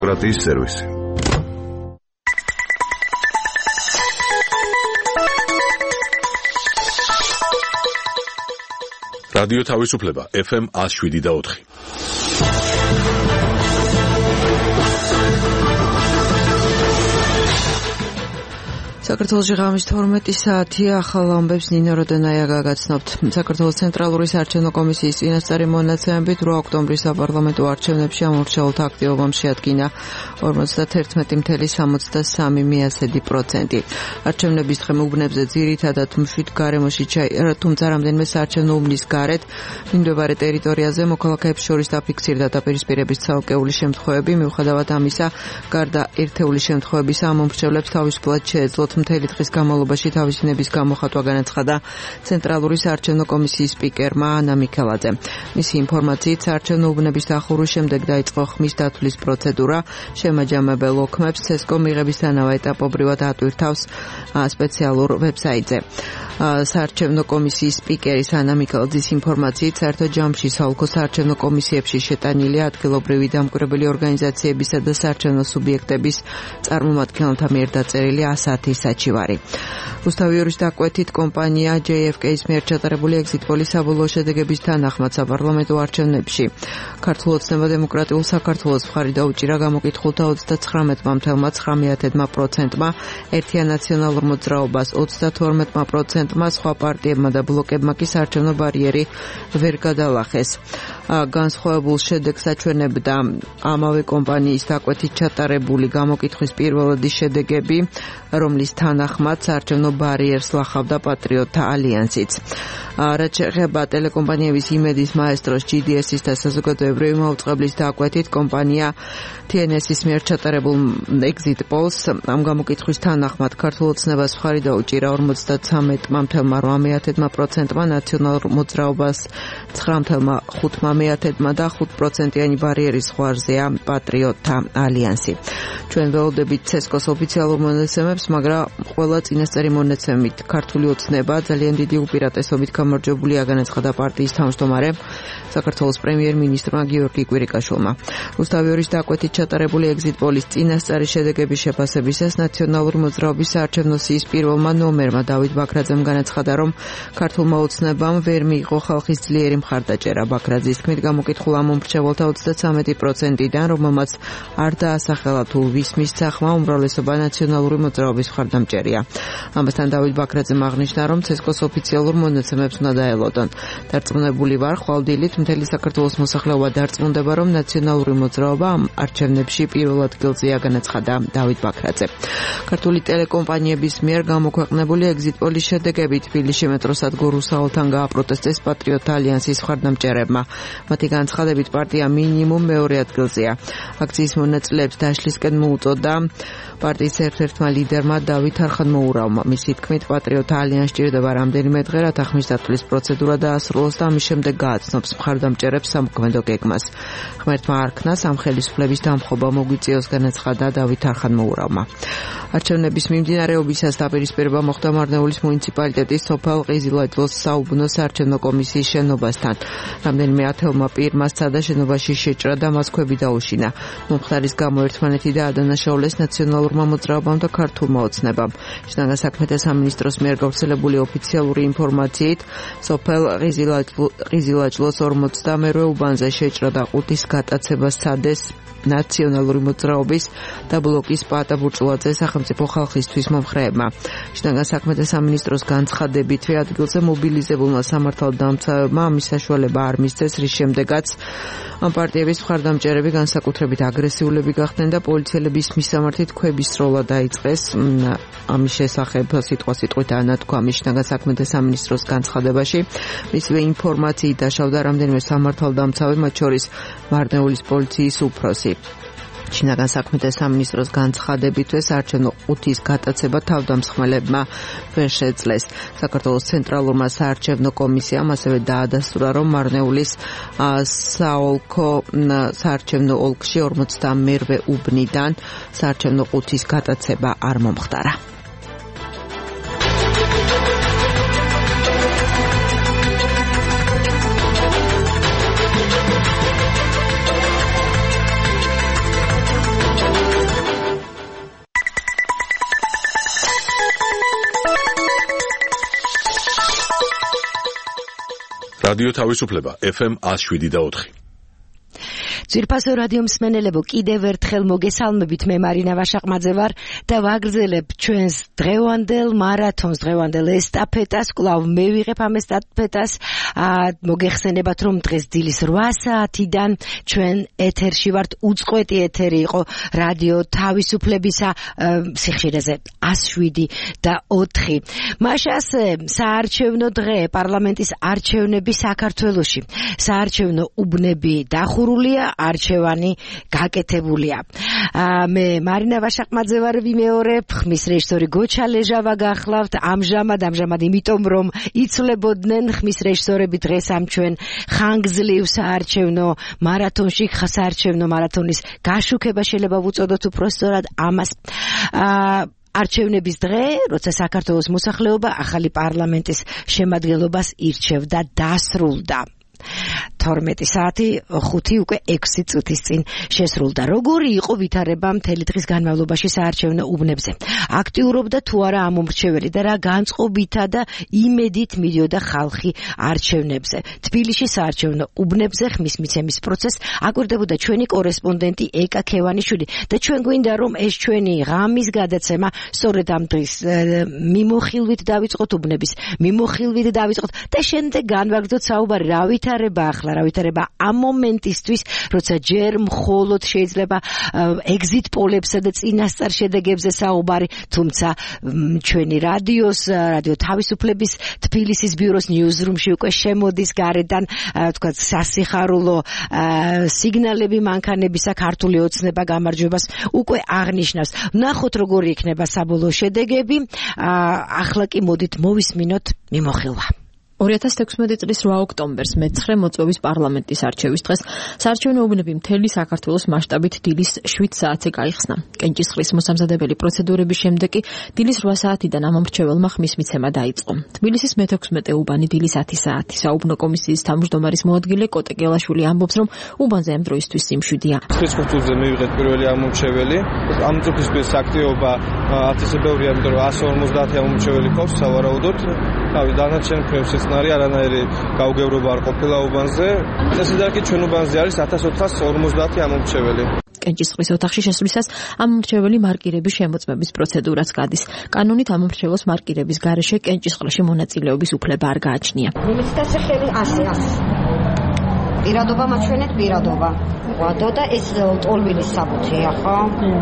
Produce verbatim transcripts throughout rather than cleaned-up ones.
Democratic Service. Radio თავისუფლება F M one oh seven და four. საქართველოში ღამის თორმეტი საათია, ახალ ამბებს ნინო როდენაია გაგაცნობთ. საქართველოს ცენტრალური საარჩევნო კომისიის წინასწარი მონაცემებით რვა ოქტომბრის საპარლამენტო არჩევნებში ამორჩეულთა აქტივობამ შეადგინა ორმოცდაერთი მცდე სამი პროცენტი. არჩევნების დღე უბნებზე ძირითადად მშვიდ გარემოში ჩაირა, თუმცა რამდენიმე საარჩევნო უბნის გარეთ მიმდებარე ტერიტორიაზე მოქალაქეებს შორის დაფიქსირდა დაპირისპირების ცალკეული შემთხვევები. მიუხედავად ამისა, გარდა ერთეული შემთხვევებისა, ამომრჩევლებს თავისუფლად შეეძლოთ მთელი დღის განმავლობაში თავისინების გამოხატვა განაცხადა ცენტრალური საარჩევნო კომისიის სპიკერმა ანა მიქელაძე. მისი ინფორმაციით, საარჩევნო უბნების დახურვის შემდეგ დაიწყო ხმის დათვლის პროცედურა. შემაჯამებელ ოქმებს ცესკო მიღებისთანავე ეტაპობრივად ატვირთავს სპეციალურ ვებსაიტზე. საარჩევნო კომისიის სპიკერის ანა მიქელაძის ინფორმაციით, საერთო ჯამში საოლქო საარჩევნო კომისიებში შეტანილია ადგილობრივი დამკვირვებელი ორგანიზაციებისა და საარჩევნო სუბიექტების წარმომადგენელთა მიერ დაწერილი ასათი საჩივარი. რუსთავიორის დაკვეთით, კომპანია J F K-ის მიერ ჩატარებული ეგზიტ პოლის საბოლოო შედეგების თანახმად საპარლამენტო არჩევნებში ქართულ ოცნება დემოკრატიულ საქართველოს მხარი დაუჭირა გამოკითხულთა ოცდათხრამეტ მამთელმა ცხრამეტ პროცენტმა, ერთიან ნაციონალურ მოძრაობას ოცდათორმეტ პროცენტმა, სხვა პარტიებმა და ბლოკებმა კი საარჩევნო ბარიერი ვერ გადალახეს. განსხვავებულ შედეგს აჩვენებდა ამავე კომპანიის დაკვეთით ჩატარებული გამოკითხვის პირველადი შედეგები, რომლის თანახმად საარჩევნო ბარიერს ლახავდა პატრიოტთა ალიანსიც. რაც შეეხება ტელეკომპანიების იმედის მაესტროს G D S-ის და საზოგადოებრივი მაუწყებლის დაკვეთით, კომპანია T N S-ის მიერ ჩატარებულ ეგზიტ პოლს ამ გამოკითხვის თანახმად ქართულ ოცნებას მხარი დაუჭირა ორმოცდათვრამეტ პროცენტმა, ნაციონალურ მოძრაობას ცხრამეტ ხუთმა და ხუთ პროცენტიანი ბარიერის ზღვარზეა პატრიოტთა ალიანსი. ჩვენ ველოდებით ცესკოს ოფიციალურ მონაცემებს, მაგრამ ყველა წინასწარი მონაცემით ქართული ოცნება ძალიან დიდი უპირატესობით გამარჯვებულია, განაცხადა პარტიის თავმჯდომარემ საქართველოს პრემიერ-მინისტრმა გიორგი კვირიკაშვილმა. რუსთავიორის დაკვეთით ჩატარებული ეგზიტ პოლის წინასწარი შედეგების შეფასებისას ნაციონალური მოძრაობის საარჩევნო სიის პირველმა ნომერმა დავით ბაქრაძემ განაცხადა, რომ ქართულმა ოცნებამ ვერ მიიღო ხალხის ძლიერი მხარდაჭერა. ბაქრაძის თქმით, გამოკითხულ ამომრჩეველთა ოცდათვრამეტი პროცენტიდან, რომელმაც არ დაასახელა თუ ვის მისცახმა, უმრავლესობა ნაციონალური მოძრაობის მხარდამჭერია. ამასთან დავით ბაქრაძემ აღნიშნა, რომ ცესკოს ოფიციალურ მონაცემებს უნდა დაელოდონ. დარწმუნებული ვარ, ხვალდილით მთელი საქართველოს მოსახლეობა დარწმუნდება, რომ ნაციონალური მოძრაობა ამ არჩევნებში პირველ ადგილზეა, განაცხადა დავით ბაქრაძე. ქართული ტელეკომპანიების მიერ გამოქვეყნებული ეგზიტ პოლის შედეგები თბილისში მეტროსადგურ რუსაოლთან გააპროტესტეს პატრიოტთა ალიანსის მხარდამჭერებმა. მათი განცხადებით, პარტია მინიმუმ მეორე ადგილზეა. აქციის მონაწილეებს დაშლისკენ მოუწოდა პარტიის ერთ-ერთმა ლიდერმა დავით არხანმოურავმა. მისი თქმით, პატრიოტთა ალიანსს სჭირდება რამდენიმე დღე, რათა ხმის დათვლის პროცედურა დაასრულოს და ამის შემდეგ გააცნობს მხარდამჭერებს სამოქმედო გეგმას. ღმერთმა არქნას ამ ხელისუფლების დამხობა მოგვიწიოს, განაცხადა დავით არხანმოურავმა. არჩევნების მიმდინარეობისას დაპირისპირება მოხდა მარნეულის მუნიციპალიტეტის სოფელ ყიზილაჯლოს საუბნო საარჩევნო კომისიის შენობასთან. რამდენიმე ათეულმა პირმა სცადა შენობაში შეჭრა და მას ქვები დაუშინა. მომხდარის გამო ერთმანეთი დაადანაშაულეს ნაციონალურმა მოძრაობამ და ქართულმა ოცნებამ. შინაგან საქმეთა სამინისტროს მიერ გავრცელებული ოფიციალური ინფორმაციით, სოფელ ყიზილაჯლოს ორმოცდამერვე უბანზე შეჭრა და ყუთის გატაცება სცადეს ნაციონალური მოძრაობის და ბლოკის პაატა ბურჭულაძე სახელმწიფო ხალხისთვის მომხრეებმა. შინაგან საქმეთა სამინისტროს განცხადებით, ადგილზე მობილიზებულმა სამართალდამცავებმა ამის საშუალება არ მისცეს, რის შემდეგაც ამ პარტიების მხარდამჭერები განსაკუთრებით აგრესიულები გახდნენ და პოლიციელების მისამართით ქვების სროლა დაიწყეს. ამის შესახებ სიტყვა-სიტყვით ანათქვა შინაგან საქმეთა სამინისტროს განცხადებაში. მისივე ინფორმაციით დაშავდა რამდენიმე სამართალდამცავი, მათ შორის მარნეულის პოლიციის უფროსი. შინაგან საქმეთა სამინისტროს განცხადებითვე საარჩევნო ყუთის გატაცება თავდამსხმელებმა ვერ შეძლეს. საქართველოს ცენტრალურმა საარჩევნო კომისიამ ასევე დაადასტურა, რომ მარნეულის საოლქო საარჩევნო ოლქში ორმოცდამერვე უბნიდან საარჩევნო ყუთის გატაცება არ მომხდარა. რადიო თავისუფლება ეფ ემ one oh seven და four. ძვირფასო რადიო მსმენელებო, კიდევ ერთხელ მოგესალმებით, მე მარინა ვაშაყმაძე ვარ და ვაგრძელებ ჩვენს დღევანდელ მარათონს, დღევანდელ ესტაფეტას. კვლავ მე ვიღებ ამ ესტაფეტას. მოგეხსენებათ, რომ დღეს დილის რვა საათიდან ჩვენ ეთერში ვართ. უწყვეტი ეთერი იყო რადიო თავისუფლებისა სიხშირეზე one oh seven და four. მაშას საარჩევნო დღე, პარლამენტის არჩევნები საქართველოში. საარჩევნო უბნები დახურულია, არჩევანი გაკეთებულია. მე მარინა ვაშაყმაძე ვარ, ვიმეორებ, ხმის რეჟისორი გოჩა ლეჟავა გახლავთ. ამჟამად, ამჟამად იმიტომ, რომ იცვლებოდნენ ხმის რეჟისორები დღეს ამ ჩვენ ხანგრძლივ საარჩევნო მარათონში, საარჩევნო მარათონის გაშუქება შეიძლება ვუწოდოთ უпроსტორად ამას. არჩევნების დღე, როცა საქართველოს მოსახლეობა ახალი პარლამენტის შემადგენლობას ირჩევდა, დასრულდა. თორმეტი საათი ხუთი უკვე ექვსი წუთის წინ შესრულდა. როგორი იყო ვითარება მთელი დღის განმავლობაში საარჩევნო უბნებზე? აქტიურობდა თუ არა ამომრჩეველი და რა განწყობითა და იმედით მიდიოდა ხალხი არჩევნებზე? თბილისში საარჩევნო უბნებზე ხმის მიცემის პროცესს აკვირდებოდა ჩვენი კორესპონდენტი ეკა ქევანიშვილი და ჩვენ გვინდა, რომ ეს ჩვენი ღამის გადაცემა სწორედ ამ დღის მიმოხილვით დავიწყოთ, უბნების მიმოხილვით დავიწყოთ და შემდეგ განვაგრძოთ საუბარი რა ვითარება ახლა, რა ვითარება ამ მომენტისთვის, როცა ჯერ მხოლოდ შეიძლება ეგზიტ პოლებსა და წინასწარ შედეგებზე საუბარი, თუმცა ჩვენი რადიოს, რადიო თავისუფლების თბილისის ბიუროს ნიუზრუმში უკვე შემოდის გარედან, თქვა სასიხარულო სიგნალები მანქანებისა, ქართული ოცნება გამარჯვებას უკვე აღნიშნავს. ვნახოთ როგორი იქნება საბოლოო შედეგები. ახლა კი მოდით მოვისმინოთ მიმოხილვა. ორი ათას თექვსმეტი წლის რვა ოქტომბერს მეცხრე მოწვევის პარლამენტის არჩევის დღეს საარჩევნო უბნები მთელი საქართველოს მასშტაბით დილის შვიდ საათზე გაიხსნა. კენჭისყრის მოსამზადებელი პროცედურების შემდეგ კი დილის რვა საათიდან ამომრჩეველმა ხმის მიცემა დაიწყო. თბილისის მეთექვსმეტე უბანი დილის ათი საათი. საუბნო კომისიის თავმჯდომარის მოადგილე კოტე გელაშვილი ამბობს, რომ უბანზე ამ დროისთვის სიმშვიდეა. ხუთი წუთზე მივიღეთ პირველი ამომრჩეველი. ამ წუთისთვის აქტივობა ათასზე ბევრია, იმიტომ რომ one fifty ამომრჩეველი ყავს სავარაუდოდ. თავი დანარჩენ ფრევსის არანაირი გაუგებრობა არ ყოფილა უბანზე. წესიდან კი ჩვენ უბანზე არის ათას ოთხას ორმოცდაათი ამომრჩეველი. კენჭისყრის ოთახში შესვლისას ამომრჩეველი მარკირების შემოწმების პროცედურაც გადის. კანონით ამომრჩეველს მარკირების გარეშე კენჭისყრში მონაწილეობის უფლება არ გააჩნია. მინისტრთა სახელი ასე ასე. პირადობა მაჩვენეთ, პირადობა. ვადო და ეს ტოლვილის საბუთია, ხო?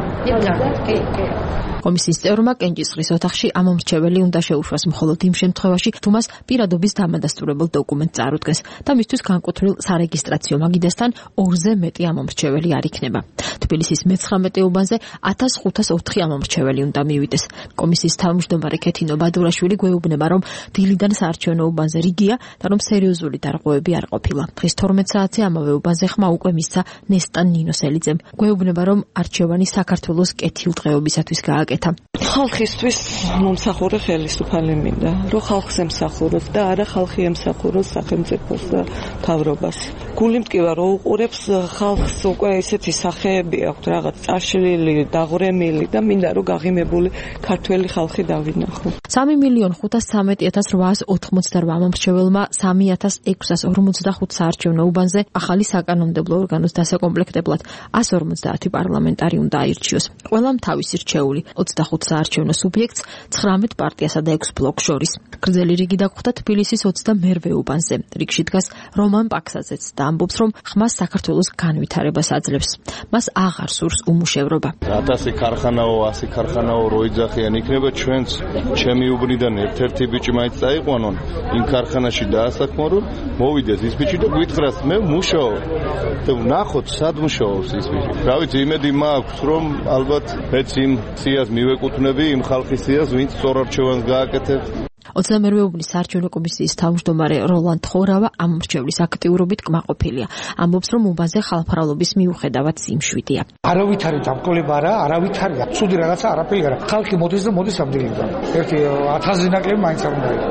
კი, კი. კომისიის წევრმა კენჭისყრის ოთახში ამომრჩეველი უნდა შეუშვას მხოლოდ იმ შემთხვევაში, თუ მას პირადობის დამადასტურებელ დოკუმენტს წარუდგენს და მისთვის განკუთვნილ სარეგისტრაციო მაგიდასთან ორზე მეტი ამომრჩეველი არ იქნება. თბილისის მეცხრამეტე უბანზე ათას ხუთას ოთხი ამომრჩეველი უნდა მივიდეს. კომისიის თავმჯდომარე ქეთინო ბადურაშვილი გვეუბნება, რომ დილიდან საარჩევნო უბანზე რიგია და რომ სერიოზული დარღვევები არ ყოფილა. დღის თორმეტ საათზე ამავე უბანზე ხმა უკვე მისცა ნესტან ნინოსელიძემ. გვეუბნება, რომ არჩევანი საქართველოს კეთილდღეობისათვის გააკეთა. ხალხისთვის მომსახურე ხელისუფალი მინდა, რომ ხალხს ემსახუროს და არა ხალხი ემსახუროს სახელმწიფოს და მთავრობას. გული მტკივა რომ უყურებს ხალხს, უკვე ესეთი სახეები აქვს, რაღაც წაშლილი, დაღრემილი და მინდა რომ გაღიმებული ქართველი ხალხი დავინახო. სამი მილიონი ხუთას ცხრამეტი ათას რვაას ოთხმოცდარვა ამომრჩეველმა სამი ათას ექვსას ორმოცდახუთ საარჩევნო უბანზე ახალი საკანონმდებლო ორგანოს დასაკომპლექტებლად ას ორმოცდაათი პარლამენტარი უნდა აირჩიოს. ყველამ თავისი რჩეული. ოცდახუთ საარჩევნო სუბიექტს ცხრამეტ პარტიასა და ექვს ბლოკს შორის. გრძელი რიგი დაგხვდა თბილისის ოცდამერვე უბანზე. რიგში დგას რომან პაქსაძეც და ამბობს, რომ ხმას საქართველოს განვითარებას აძლევს. მას აღარ სურს უმუშევრობა. ათასი ქარხანაო, ასი ქარხანაო რო იძახიან, იქნება ჩვენც ჩემი უბნიდან ერთ-ერთი ბიჭი მაინც წაიყვანონ იმ ქარხანაში დაასაქმო, რომ მოვიდეს ის ბიჭი და გვითხრას, მე მუშაობ. და ვნახოთ, სად მუშაობს ის ბიჭი. რა ვიცი, იმედი მაქვს, რომ ალბათ მეც იმ სიას მივეკუთვნები, იმ ხალხის სიას, ვინც სწორ არჩევანს გააკეთებს. ოცდამერვე უბნის საარჩევნო კომისიის თავმჯდომარე როლანდ ხორავა ამომრჩევლის აქტიურობით კმაყოფილია. ამბობს, რომ უბანზე ხალხმრავლობის მიუხედავად სიმშვიდეა. არავითარი დამკოლება არა, არავითარია. ცუდი რაღაცა არაფერი არა. ხალხი მოდის და მოდის ამ დილიდან. ერთი ათასზე ნაკლები მაინც არ უნდა იყოს.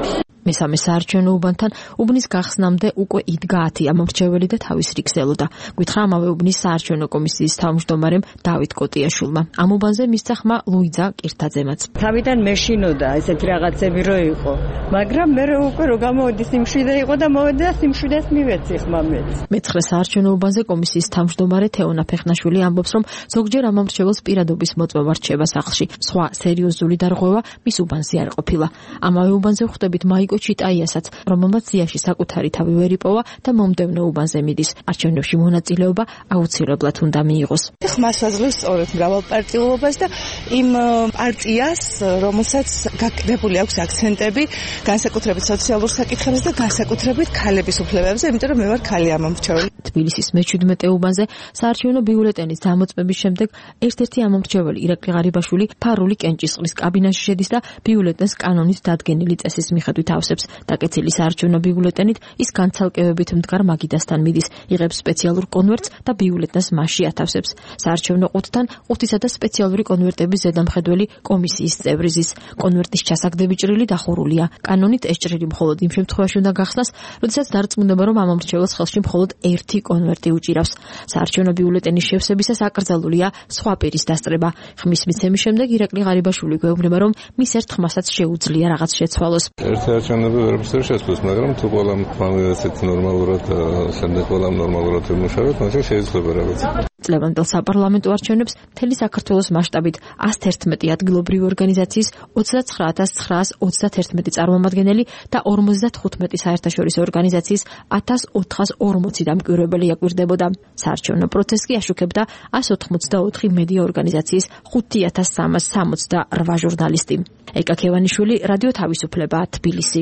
მესამე საარჩევნო უბანთან უბნის გახსნამდე უკვე იდგა ათი ამომრჩეველი და თავის რიგს ელოდა. გვითხრა ამავე უბნის საარჩევნო კომისიის თავმჯდომარემ დავით კოტიაშვილმა. ამ უბანზე მისცა ხმა ლუიძა კირთაძემაც. თავიდან მეშინოდა ესეთი რაღაცები რო იყო, მაგრამ მე უკვე რო გამოვედი სიმშვიდე იყო და მოვედი და სიმშვიდეს მივეცი ხმა მეც. მეცხრე საარჩევნო უბანზე კომისიის თავმჯდომარე თეონა ფეხნაშვილი ამბობს, რომ ზოგჯერ ამომრჩეველს პირადობის მოწვევა რჩება სახლში. სხვა სერიოზული დარღვევა მის უბანზე არ ყოფილა. ამავე უბანზე ხვდებით მაიკო ჩიტაიასაც, რომელმაც ზიაში საკუთარი თავი ვერ იპოვა და მომდევნო უბანზე მიდის. არჩევნებში მონაწილეობა აუცილებლად უნდა მიიღოს. ხმას აძლევს სწორედ მრავალპარტიულობას და იმ პარტიას, რომელსაც გაკეთებული აქვს აქცენტები განსაკუთრებით სოციალურ საკითხებზე და განსაკუთრებით ქალების უფლებებზე, იმიტომ რომ მე ვარ ქალი ამომრჩეველი. თბილისის მეჩვიდმეტე უბანზე საარჩევნო ბიულეტენის დამოწმების შემდეგ ერთ-ერთი ამომრჩეველი ირაკლი ღარიბაშვილი ფარული კენჭისყრის კაბინაში შედის და ბიულეტენს კანონის დადგენილი წესის მიხედვით ავსებს. დაკეცილი საარჩევნო ბიულეტენით ის განცალკევებით მდგარ მაგიდასთან მიდის, იღებს სპეციალურ კონვერტს და ბიულეტენს მასში ათავსებს. საარჩევნო ყუთთან ყუთისა და სპეციალური კონვერტების ზედამხედველი კომისიის წევრი ზის. კონვერტის ჩასაგდები ჭრილი დახურულია. კანონით ეს ჭრილი მხოლოდ იმ შემთხვევაში უნდა გახსნას, როდესაც დარწმუნება, რომ ამომრჩეველს ხელში მხოლოდ ერთი კონვერტი უჭირავს. საარჩევნო ბიულეტენის შევსებისას აკრძალულია სხვა პირის დასწრება. ხმის მიცემის შემდეგ ირაკლი ღარიბაშვილი გვეუბნება, რომ მის ერთ ხმასაც შეუძლია რაღაც შეცვალოს. ერთი არჩევნები ვერაფერს ვერ შეცვლის, მაგრამ თუ ყველამ ამივეცეთ ნორმალურად, შემდეგ ყველამ ნორმალურად ვიმუშავოთ, მაშინ შეიძლება რაღაც. წლევანდელ საპარლამენტო არჩევნებს მთელი საქართველოს მასშტაბით ათას ერთმეტი ადგილობრივი ორგანიზაციის ოცდაცხრა ათას ცხრაას ოცდაათერთმეტი წარმომადგენელი და ორმოცდათხუთმეტი საერთაშორისო ორგანიზაციის ათას ოთხას ორმოცი დამკვირვებელი აკვირდებოდა. საარჩევნო პროცესს კი აშუქებდა ას ოთხმოცდაოთხი მედია ორგანიზაციის ხუთი ათას სამას სამოცდაორ ჟურნალისტი. ეკა ქევანიშვილი, რადიო თავისუფლება, თბილისი.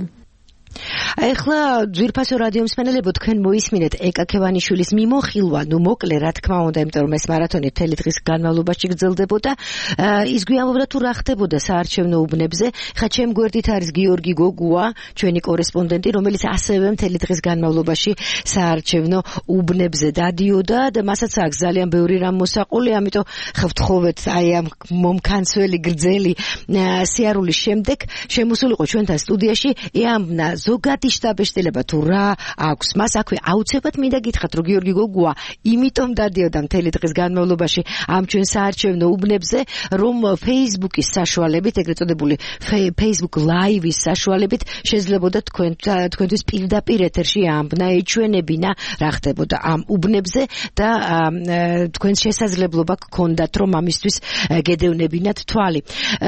ახლა ძვირფასო რადიო მსმენელებო, თქვენ მოისმინეთ ეკა ქევანიშვილის მიმოხილვა, ნუ მოკლე რა თქმა უნდა, იმიტომ რომ ეს მარათონი მთელი დღის განმავლობაში გრძელდებოდა. ის გვიამბობდა თუ რა ხდებოდა საარჩევნო უბნებზე. ხა ჩემ გვერდით არის გიორგი გოგუა, ჩვენი კორესპონდენტი, რომელიც ასევე მთელი დღის განმავლობაში საარჩევნო უბნებზე დადიოდა და მასაც აქვს ძალიან ბევრი რამ მოსაყოლი, ამიტომ ხევთხოვეთ აი ამ მომქანცველი გრძელი სიარულის შემდეგ შემოსულიყო ჩვენთან სტუდიაში ეამბნა ზოგადი შტაბ-ეშტილება თუ რა აქვს მას, აქვე აუცილებლად მინდა გითხრათ, რომ გიორგი გოგუა იმიტომ დადიოდა მთელი დღის განმავლობაში ამ ჩვენ საარჩევნო უბნებზე, რომ Facebook-ის საშუალებით, ეგრეთ წოდებული Facebook Live-ის საშუალებით შეძლებოდა თქვენ თქვენთვის პირდაპირ ეთერში ამბნა, ეჩვენებინა რა ხდებოდა ამ უბნებზე და თქვენს შესაძლებლობა გქონდათ, რომ ამისთვის გედევნებინათ თვალი.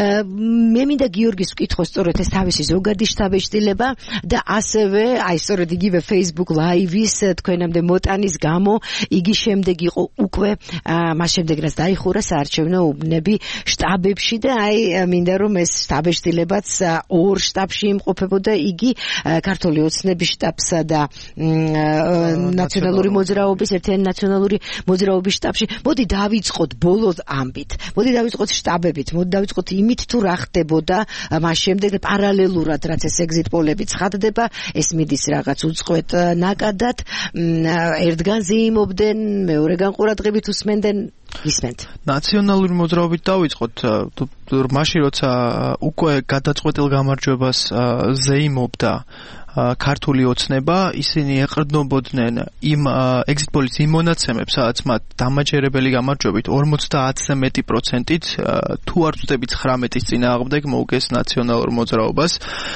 მე მინდა გიორგის ვკითხო სწორედ ეს თავისი ზოგადი შტაბ-ეშტილება და ასევე აი სწორედ იგივე Facebook Live-ის თქვენამდე მოტანის გამო იგი შემდეგ იყო უკვე მას შემდეგ რაც დაიხურა საარჩევნო უბნები შტაბებში და აი მინდა რომ ეს შტაბ-ეშტილებაც ორ შტაბში იმყოფებოდა, იგი ქართული ოცნების შტაბსა და ნაციონალური მოძრაობის ერთიანი ნაციონალური მოძრაობის შტაბში. მოდი დავიწყოთ ბოლო ამბით, მოდი დავიწყოთ შტაბებით, მოდი დავიწყოთ იმით თუ რა ხდებოდა მას შემდეგ პარალელურად, რაც ეს exit poll-ები ცხადდება, ეს მიდის რაღაც უწყვეტ ნაკადად, ერთგან ზეიმობდნენ, მეორეგან ყურადღებით უსმენდნენ. ისმენთ. ნაციონალური მოძრაობით დავიწყოთ, მაშინ როცა უკვე გადაწყვეტილ გამარჯვებას ზეიმობდა ქართული ოცნება, ისინი ეყრდნობოდნენ იმ exit poll-ის იმ მონაცემებს, სადაც მათ დამაჯერებელი გამარჯვებით ორმოცდაათზე მეტი პროცენტით, თუ არ ვწდები ცხრამეტის წინააღმდეგ მოუგეს ნაციონალურ მოძრაობას.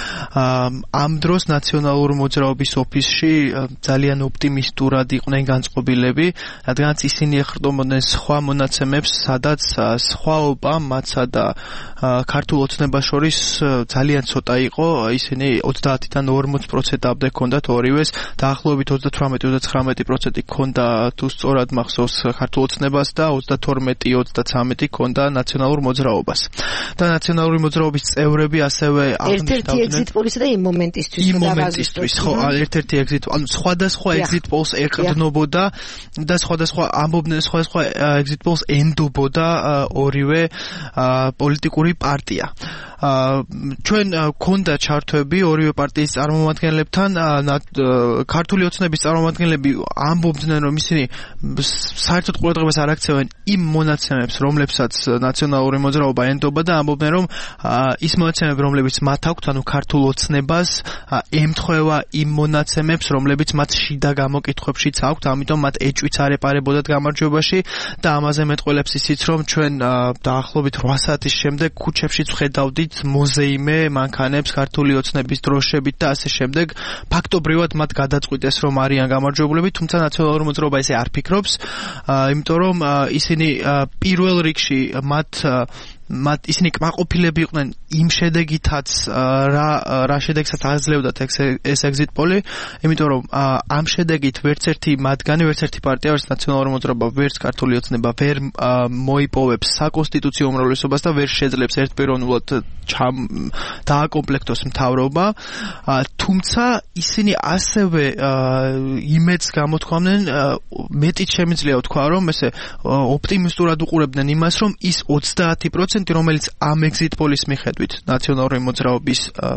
ამ დროს ნაციონალურ მოძრაობის ოფისში ძალიან ოპტიმისტურად იყვნენ განწყობილები, რადგანაც ისინი ეყრდნობოდნენ სხვა მონაცემებს, სადაც სხვაობა მათსა და ქართულ ოცნებას შორის ძალიან ცოტა იყო, ისინი ოცდაათიდან ორმოც პროცენტამდე ჰქონდათ ორივეს, დაახლოებით ოცდათვრამეტი ოცდაცხრამეტი პროცენტი ჰქონდა თუ სწორად მახსოვს ქართულ ოცნებას და ოცდათორმეტი ოცდაცამეტი ჰქონდა ნაციონალურ მოძრაობას. და ნაციონალური მოძრაობის წევრები ასევე ერთ-ერთი exit poll-ისა და იმ მომენტისთვის იმ მომენტისთვის, ხო, ერთ-ერთი exit, ანუ სხვადასხვა exit polls ეყრდნობოდა და სხვადასხვა ამბობდნენ, სხვადასხვა exit polls ენდობოდა ორივე პოლიტიკური პარტია. ჩვენ გქონდა ჩართვები ორივე პარტიის წარმომადგენლებს წარმომადგენლებთან ქართული ოცნების წარმომადგენლები ამბობდნენ, რომ ისინი საერთოდ ყურადღებას არ აქცევენ იმ მონაცემებს, რომლებსაც ნაციონალური მოძრაობა ენდობა და ამბობდნენ, რომ ის მონაცემები, რომლებიც მათ აქვთ, ანუ ქართულ ოცნებას ემთხვევა იმ მონაცემებს, რომლებიც მათ შიდა გამოკითხვებშიც აქვთ, ამიტომ მათ ეჭვიც არ ეპარებოდათ გამარჯვებაში და ამაზე მეტყველებს ისიც, რომ ჩვენ დაახლოებით რვა საათის შემდეგ ქუჩებშიც ვხედავდით მოზეიმე მანქანებს ქართული ოცნების დროშებით და ასე შემდეგ. ფაქტობრივად მათ გადაწყვიტეს, რომ არიან გამარჯვებულები, თუმცა ნაციონალური მოძრაობა ესე არ ფიქრობს, იმიტომ რომ ისინი პირველ რიგში მათ მათ ისინი კმაყოფილები იყვნენ იმ შედეგითაც რა რა შედეგსაც აძლევდათ ეს exit poll-ი, იმიტომ რომ ამ შედეგით ვერც ერთი მათგანი, ვერც ერთი პარტია, ვერც ნაციონალური მოძრაობა, ვერც ქართული ოცნება ვერ მოიპოვებს საკონსტიტუციო უმრავლესობას და ვერ შეძლებს ერთპიროვნულად დააკომპლექტოს მთავრობა, თუმცა ისინი ასევე იმედს გამოთქვამდნენ, მეტიც შემიძლია ვთქვა, რომ ესე ოპტიმისტურად უყურებდნენ იმას, რომ ის ოცდაათი პროცენტი რომელიც ამ exit poll-ის მიხედვით ნაციონალური მოძრაობის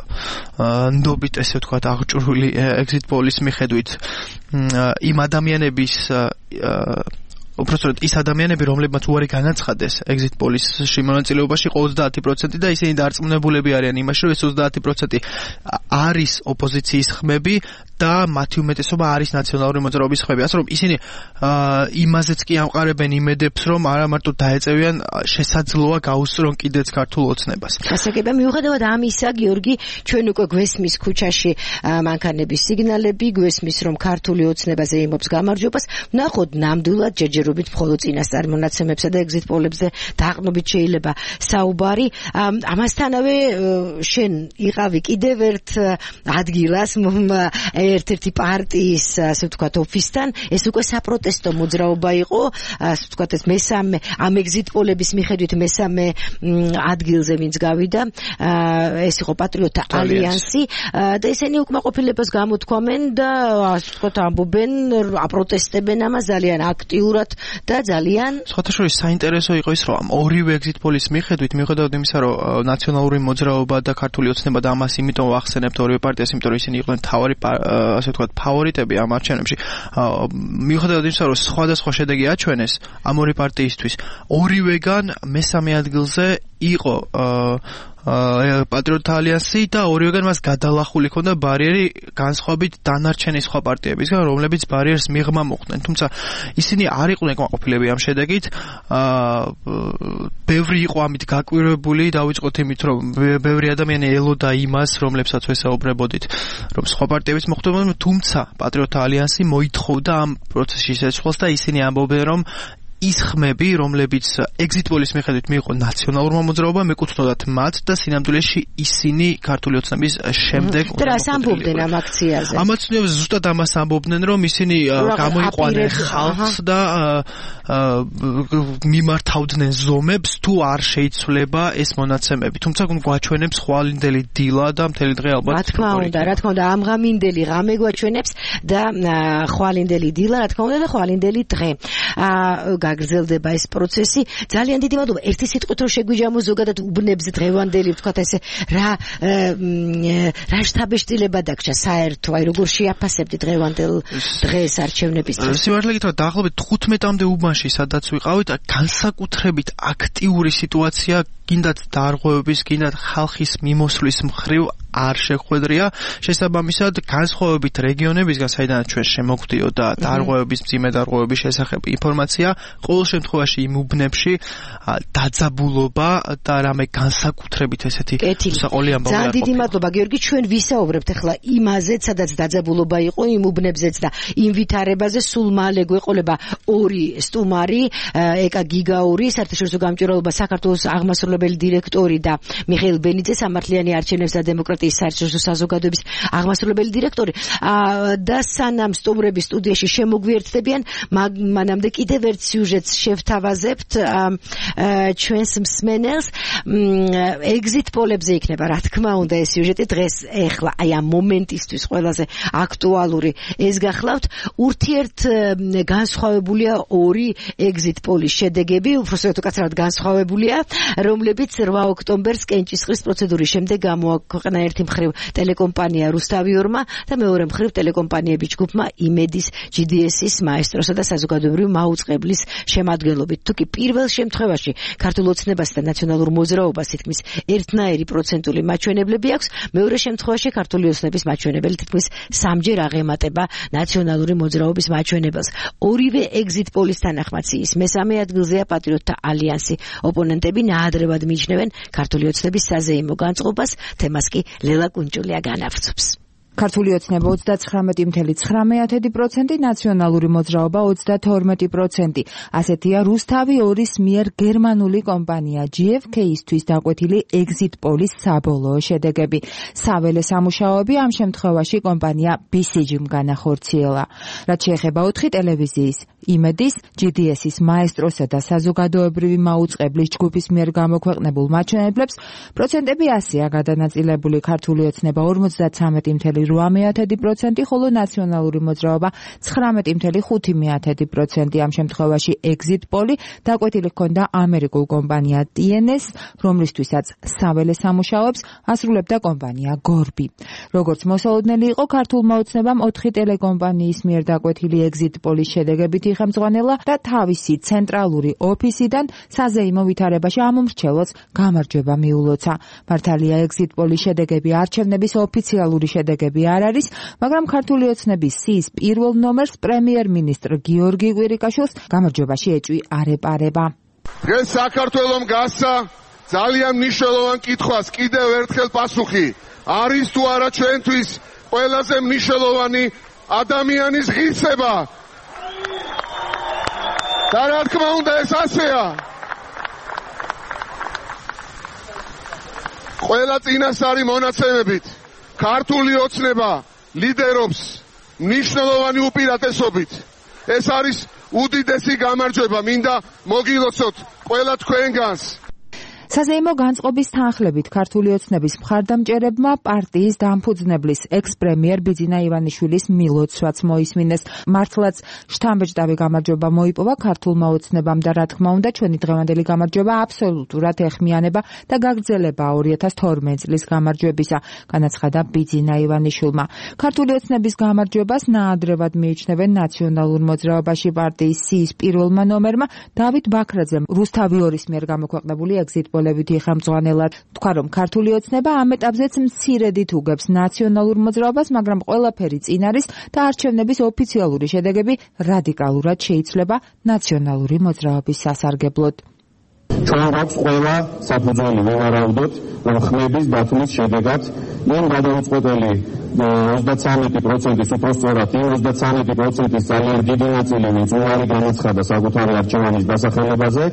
ნდობით ესე ვთქვათ აღჭურვილი exit poll-ის მიხედვით იმ ადამიანების უпростоრად ის ადამიანები, რომლებმაც უარი განაცხადეს exit poll-ის მონაწილეობაში იყო ოცდაათი პროცენტი და ისინი დარწმუნებულები არიან იმაში, რომ ეს ოცდაათი პროცენტი არის ოპოზიციის ხმები და მათი უმეტესობა არის ნაციონალური მოძრაობის ხმები. ასე რომ ისინი იმაზეც კი ამყარებენ იმედებს, რომ არა მარტო დაეწევიან, შესაძლოა გაუსწრონ კიდეც ქართულ ოცნებას. გასაგებია, მიუხედავად ამისა, გიორგი, ჩვენ უკვე გვესმის ქუჩაში მანქანების სიგნალები, გვესმის, რომ ქართული ოცნება ზეიმობს გამარჯვებას, ვნახოთ ნამდვილად ჯერჯერობით მხოლოდ წინასწარ მონაცემებსა და exit poll-ებზე დაყრდნობით შეიძლება საუბარი. ამასთანავე შენ იყავი კიდევ ერთ ადგილას ერთ-ერთი პარტიის, ასე ვთქვათ, ოფისთან, ეს უკვე საპროტესტო მოძრაობა იყო, ასე ვთქვათ, ეს მესამე ამ exit poll-ების მიხედვით მესამე ადგილზე ვინც გავიდა, ეს იყო პატრიოტთა ალიანსი და ესენი უკმაყოფილებას გამოთქვამენ და ასე ვთქვათ, ამბობენ, აპროტესტებენ ამას ძალიან აქტიურად და ძალიან სხვათაშორის საინტერესო იყო ის, რომ ორივე exit poll-ის მიხედვით, მიუხედავად იმისა, რომ ნაციონალური მოძრაობა და ქართული ოცნება და ამას იმიტომ ვახსენებთ ორივე პარტიას, იმიტომ რომ ისინი იყვნენ თავარი ასე ვთქვათ, ფავორიტები ამ არჩევნებში. მიუხედავად იმისა, რომ სხვადასხვა შედეგი აჩვენეს ამ ორი პარტიისთვის, ორივეგან მესამე ადგილზე იყო პატრიოტთა ალიანსი და ორივეგან მას გადალახული ჰქონდა ბარიერი განსხვავებით დანარჩენი სხვა პარტიებისგან, რომლებიც ბარიერს მიღმა მოხდნენ. თუმცა ისინი არ იყვნენ კმაყოფილები ამ შედეგით. ბევრი იყო ამით გაკვირვებული, დავიწყოთ იმით, რომ ბევრი ადამიანი ელოდა იმას, რომლებსაც ვესაუბრებოდით, რომ სხვა პარტიებიც მოხვდებოდნენ, თუმცა პატრიოტთა ალიანსი მოითხოვდა ამ პროცესში შეცვლას და ისინი ამბობენ, რომ ის ხმები, რომლებიც exit poll-ის მიხედვით მიიღო ნაციონალურმა მოძრაობამ, ეკუთვნოდათ მათ და სინამდვილეში ისინი ქართული ოცნების შემდეგ და რას ამბობდნენ ამ აქციაზე? ამაცნებს ზუსტად ამას ამბობდნენ, რომ ისინი გამოიყვანენ ხალხს და მიმართავდნენ ზომებს, თუ არ შეიცვლება ეს მონაცემები. თუმცა გვაჩვენებს ხვალინდელი დილა და მთელი დღე ალბათ. რა თქმა უნდა, რა თქმა უნდა, ამ ღამინდელი ღამე გვაჩვენებს და ხვალინდელი დილა, რა თქმა უნდა, და ხვალინდელი დღე. გაგრძელდება ეს პროცესი. ძალიან დიდი მადლობა. ერთი სიტყვით რომ შეგვიჯამო ზოგადად უბნებს დღევანდელი, ვთქვათ ესე, რა რა შთაბეჭდილება დაგჭა საერთო, აი როგორ შეაფასებდი დღევანდელ დღეს არჩევნების დღეს? სიმართლე გითხრათ, დაახლოებით თხუთმეტამდე უბანში, სადაც ვიყავით, განსაკუთრებით აქტიური სიტუაცია, გინდათ დარღვევების, გინდათ ხალხის მიმოსვლის მხრივ არ შეხვედრია. შესაბამისად, განსხვავებით რეგიონებისგან, საიდანაც ჩვენ შემოგვდიოდა დარღვევების, მძიმე დარღვევების შესახებ ინფორმაცია, ყოველ შემთხვევაში იმ უბნებში დაძაბულობა და რამე განსაკუთრებით ესეთი უსაყოლი ამბავი. ძალიან დიდი მადლობა, გიორგი, ჩვენ ვისაუბრებთ ახლა იმაზე, სადაც დაძაბულობა იყო, იმ უბნებზეც და იმ ვითარებაზე. სულ მალე გვეყოლება ორი სტუმარი, ეკა გიგაური, საერთაშორისო გამჭვირვალობა საქართველოს აღმასრულებელი დირექტორი და მიხეილ ბენიძე, სამართლიანი არჩევნების და დემოკრატიის საერთაშორისო საზოგადოების აღმასრულებელი დირექტორი. და სანამ სტუმრები სტუდიაში შემოგვიერთდებიან, მანამდე კიდევ ერთ სიუჟეტს შევთავაზებთ ჩვენს მსმენელს. exit poll-ებზე იქნება, რა თქმა უნდა, ეს სიუჟეტი დღეს ეხლა აი ამ მომენტისთვის ყველაზე აქტუალური ეს გახლავთ. ურთიერთ განსხვავებულია ორი exit poll-ის შედეგები, უბრალოდ უკაცრავად განსხვავებულია, რომლებიც რვა ოქტომბერს კენჭისყრის პროცედურის შემდეგ გამოაქვეყნა ერთი მხრივ ტელეკომპანია რუსთავიორმა და მეორე მხრივ ტელეკომპანიების ჯგუფმა იმედის, ჯი დი ეს-ის, მაესტროსა და საზოგადოებრივი მაუწყებლის შემადგენლობით. თუკი პირველ შემთხვევაში ქართულ ოცნებას და ნაციონალურ მოძრაობას თითქმის ერთნაირი პროცენტული მაჩვენებლები აქვს, მეორე შემთხვევაში ქართული ოცნების მაჩვენებელი თითქმის სამჯერ აღემატება ნაციონალური მოძრაობის მაჩვენებელს. ორივე exit poll-ის თანახმად სიის მესამე ადგილზეა პატრიოტთა ალიანსი. ოპონენტები ნაადრევად მიიჩნევენ ქართული ოცნების საზეიმო განწყობას, თემას კი ლელა კუნჭულია განავრცობს. ქართული ოცნება ოცდაცხრამეტი წუთი ცხრამეტი პროცენტი, ნაციონალური მოძრაობა ოცდათორმეტი პროცენტი. ასეთია რუსთავი ორის მიერ გერმანული კომპანია ჯი ეფ კეი-ისთვის დაკვეთილი exit poll-ის საბოლოო შედეგები. საველე სამუშაოები ამ შემთხვევაში კომპანია ბი სი ჯი-მ განახორციელა. რაც შეეხება ოთხი ტელევიზიის, იმედის, ჯი დი ეს-ის, მაესტროსა და საზოგადოებრივი მაუწყებლის ჯგუფის მიერ გამოქვეყნებულ მაჩვენებლებს, პროცენტები ასეა გადანაწილებული: ქართული ოცნება ორმოცდათვრამეტი წუთი რვამეტი პროცენტი, ხოლო ნაციონალური მოძრაობა ცხრამეტი წუთი ხუთი პროცენტი. ამ შემთხვევაში exit poll-ი დაკვეთილი ჰქონდა ამერიკულ კომპანია ტი εν ეს, რომლისთვისაც საველე სამუშაოებს ასრულებდა კომპანია გორბი. როგორც მოსალოდნელი იყო, ქართულმა ოცნებამ ოთხი ტელეკომპანიის მიერ დაკვეთილი exit poll-ის შედეგებით იხემძღვანელა და თავისი ცენტრალური ოფისიდან საზეიმო ვითარებაში ამომრჩევლებს გამარჯვება მიულოცა. მართალია exit poll-ის შედეგები არჩევნების ოფიციალური შედეგები არ არის, მაგრამ ქართული ოცნების სიის პირველ ნომერს პრემიერ-მინისტრ გიორგი კვირიკაშვილს გამარჯვებაში ეჭვი არ ეპარება. დღეს საქართველომ გასცა ძალიან მნიშვნელოვან კითხვას კიდევ ერთხელ პასუხი. არის თუ არა ჩვენთვის ყველაზე მნიშვნელოვანი ადამიანის ღირსება? და რა თქმა უნდა ეს ასეა. ყველა წინასწარი მონაცემებით ქართული ოცნება ლიდერობს მნიშვნელოვანი უპირატესობით. ეს არის უდიდესი გამარჯვება, მინდა მოგილოცოთ ყველა თქვენგანს. საზეიმო განწყობის თანხლებით ქართული ოცნების მხარდამჭერებმა პარტიის დამფუძნებლის ექს-პრემიერ ბიძინა ივანიშვილის მილოცვაც მოისმინეს. მართლაც შთამბეჭდავი გამარჯვება მოიპოვა ქართულმა ოცნებამ და რა თქმა უნდა ჩვენი დღევანდელი გამარჯვება აბსოლუტურად ეხმიანება და გაგრძელება ორი ათას თორმეტი წლის გამარჯვებისა, განაცხადა ბიძინა ივანიშვილმა. ქართული ოცნების გამარჯვებას ნაადრევად მიიჩნევენ ნაციონალურ მოძრაობაში პარტიის სიის პირველმა ნომერმა დავით ბაქრაძემ რუსთავი ორის მიერ გამოქვეყნებული exit poll-ებით იხამძღვანელა. თქვა, რომ ქართული ოცნება ამ ეტაპზეც მცირედით უგებს ნაციონალურ მოძრაობას, მაგრამ ყველაფერი წინ არის და არჩევნების ოფიციალური შედეგები რადიკალურად შეიცვლება ნაციონალური მოძრაობის სასარგებლოდ. ჩვენ გვაქვს ყველა საფუძველი ვივარაუდოთ, რომ ხმების დათმის შედეგად იმ გადაუწყვეტელი ოცდათვრამეტი პროცენტის უпростоრად იმ ოცდათვრამეტი პროცენტის ძალიან დიდი ნაწილი ვინც უარი განაცხადა საკუთარი არჩევანის დასახელებაზე,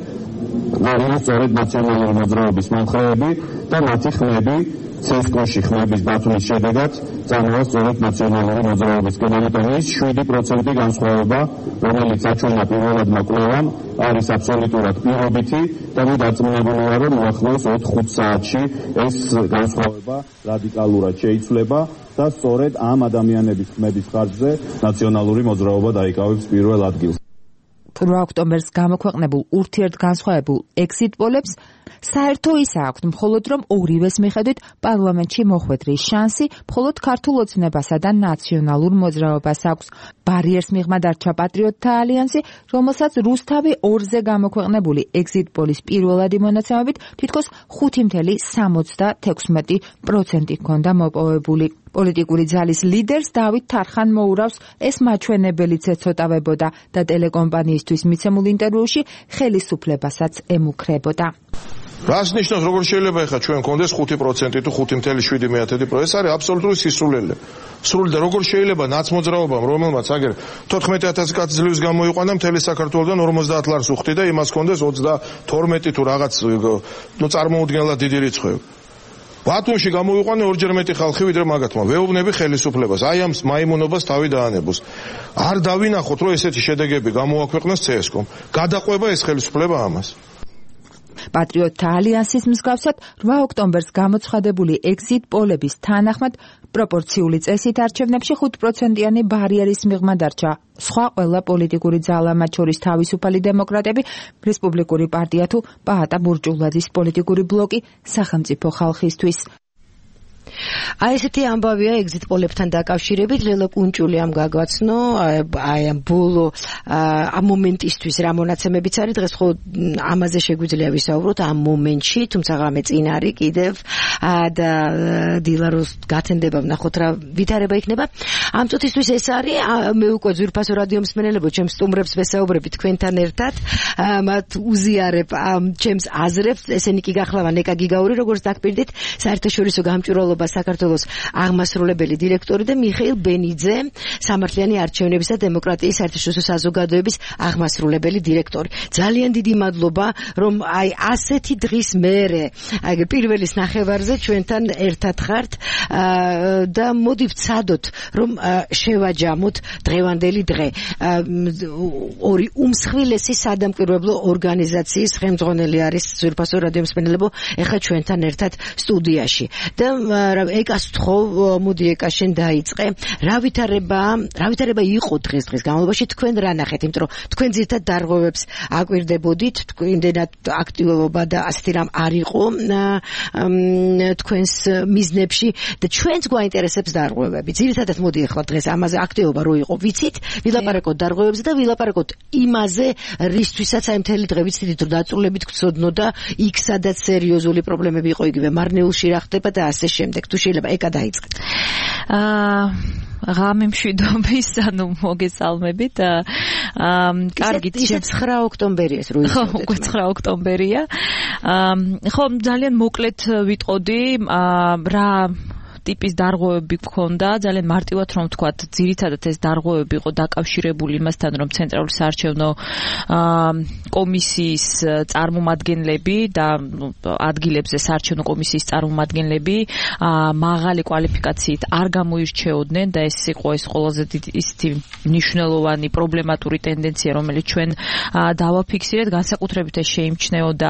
არის სწორედ ნაციონალური მოძრაობის მომხრეები და მათი ხმები ცესკოში ხმების დათმის შედეგად წარმოა სწორედ ნაციონალური მოძრაობისკენ. ამიტომ ის შვიდი პროცენტი განსხვავება, რომელიც აჩვენა პირველადმა კვლევამ, არის აბსოლუტურად პირობითი და მე დარწმუნებულია, რომ უახლოეს ოთხ-ხუთ საათში ეს განსხვავება რადიკალურად შეიცვლება და სწორედ ამ ადამიანების ხმების ხარჯზე ნაციონალური მოძრაობა დაიკავებს პირველ ადგილს. რვა ოქტომბერს გამოქვეყნებულ ურთიერთგანსხვავებულ exit poll-ებს საერთო ისა აქვთ, მხოლოდ რომ ორივეს მიხედვით პარლამენტში მოხვედრის შანსი მხოლოდ ქართულ ოცნებასა და ნაციონალურ მოძრაობას აქვს. ბარიერს მიღმა დარჩა პატრიოტთა ალიანსი, რომელსაც რუსთავი ორზე გამოქვეყნებული exit poll-ის პირველადი მონაცემებით თითქოს ხუთი წუთი სამოცდათექვსმეტი პროცენტი ჰქონდა მოპოვებული. პოლიტიკური ძალის ლიდერს დავით თარხან მოურავს ეს მაჩვენებელიც ეცოტავებოდა და ტელეკომპანიისთვის მიცემულ ინტერვიუში ხელისუფლებასაც ემუქრებოდა. რას ნიშნავს, როგორ შეიძლება ეხლა ჩვენ გქონდეს ხუთი პროცენტი თუ ხუთი წუთი შვიდი პროცენტი? ეს არის აბსოლუტური სისულელე. სრული და როგორ შეიძლება ნაცმოძრაობამ, რომელმაც აგერ თოთხმეტი ათასი კაცი ძლივს გამოიყვანა მთელი საქართველოსთან ორმოცდაათ ლარს უხდი და იმას გქონდეს ოცდათორმეტი თუ რაღაც ნუ წარმოუდგენლად დიდი რიცხვი. ბათუმში გამოიყვანე ორჯერ მეტი ხალხი ვიდრე მაგათმა. ვეუბნები ხელისუფლებას, აი ამ მაიმუნობას თავი დაანებოს. არ დავინახოთ, რომ ესეთი შედეგები გამოაქვეყნოს ცესკომ. გადაყვება ეს ხელისუფლება ამას. პატრიოტთა ალიანსის მსგავსად რვა ოქტომბერს გამოცხადებული exit poll-ების თანახმად პროპორციული წესით არჩევნებში ხუთ პროცენტიანი ბარიერის მიღმა დარჩა. სხვა ყველა პოლიტიკური ძალა, მათ შორის თავისუფალი დემოკრატები, რესპუბლიკური პარტია თუ პაატა ბურჭულაძის პოლიტიკური ბლოკი სახელმწიფო ხალხისთვის. აი ესეთი ამბავია ეგზიტ პოლებთან დაკავშირებით. ლელა კუნჭული ამ გაგვაცნო აი ამ ბოლო ამ მომენტისთვის რა მონაცემებიც არის დღეს ხო ამაზე შეგვიძლია ვისაუბროთ ამ მომენტში, თუმცა რამე წინ არის კიდევ და დილაროს გათენდება ვნახოთ რა ვითარება იქნება. ამ წუთისთვის ეს არის მე უკვე ძვირფასო რადიო მსმენელებო ჩემს სტუმრებს ვესაუბრები თქვენთან ერთად მათ უზიარებ ამ ჩემს აზრებს ესენი კი გახლავა ნეკა გიგაური როგორც დაგპირდით საერთაშორისო გამჭვირვალობა საქართველოს აღმასრულებელი დირექტორი და მიხეილ ბენიძე სამართლიანი არჩევნების და დემოკრატიის საერთაშორისო საზოგადოების აღმასრულებელი დირექტორი. ძალიან დიდი მადლობა რომ აი ასეთი დღის მერე აი პირველის ნახევარზე ჩვენთან ერთად ხართ და მოდი ვცადოთ რომ შევაჯამოთ დღევანდელი დღე. ორი უმსხვილესი სადამკვირვებლო ორგანიზაციის ხელმძღვანელი არის ძვირფასო რადიო მსმენელებო ეხლა ჩვენთან ერთად სტუდიაში და ეკას თხოვ მოდი ეკა შენ დაიწყე რა ვითარება რა ვითარება იყო დღეს დღეს განმავლობაში თქვენ რა ნახეთ იმიტომ რომ თქვენ ძირითადად დარღვევებს აკვირდებოდით იმდენად აქტიურობა და ასეთი რამ არ იყო თქვენს მიზნებში და ჩვენც გვაინტერესებს დარღვევები ძირითადად მოდი ეხლა დღეს ამაზე აქტიურობა რო იყო ვიცით ვილაპარაკოთ დარღვევებზე და ვილაპარაკოთ იმაზე რისთვისაც აი მთელი დღე ვიცით რომ დაწურლებით გწოდნო და იქ სადაც სერიოზული პრობლემები იყო იგივე მარნეულში რა ხდება და ასე შემდეგ თუ შეიძლება ეკა დაიწყე აა ღამე მშვიდობის ანუ მოგესალმებით აა კარგით ცხრა ოქტომბერია ეს რო იცოდეთ უკვე ცხრა ოქტომბერია ხო ძალიან მოკლედ ვიტყოდი რა ტიპის დარღვევები გქონდა ძალიან მარტივად რომ ვთქვათ ძირითადად ეს დარღვევები იყო დაკავშირებული იმასთან რომ ცენტრალური საარჩევნო კომისიის წარმომადგენლები და ადგილებზე საარჩევნო კომისიის წარმომადგენლები მაღალი კვალიფიკაციით არ გამოირჩეოდნენ და ეს იყო ეს ყველაზე ისეთი მნიშვნელოვანი პრობლემატური ტენდენცია რომელიც ჩვენ დავაფიქსირეთ განსაკუთრებით ეს შეიმჩნეოდა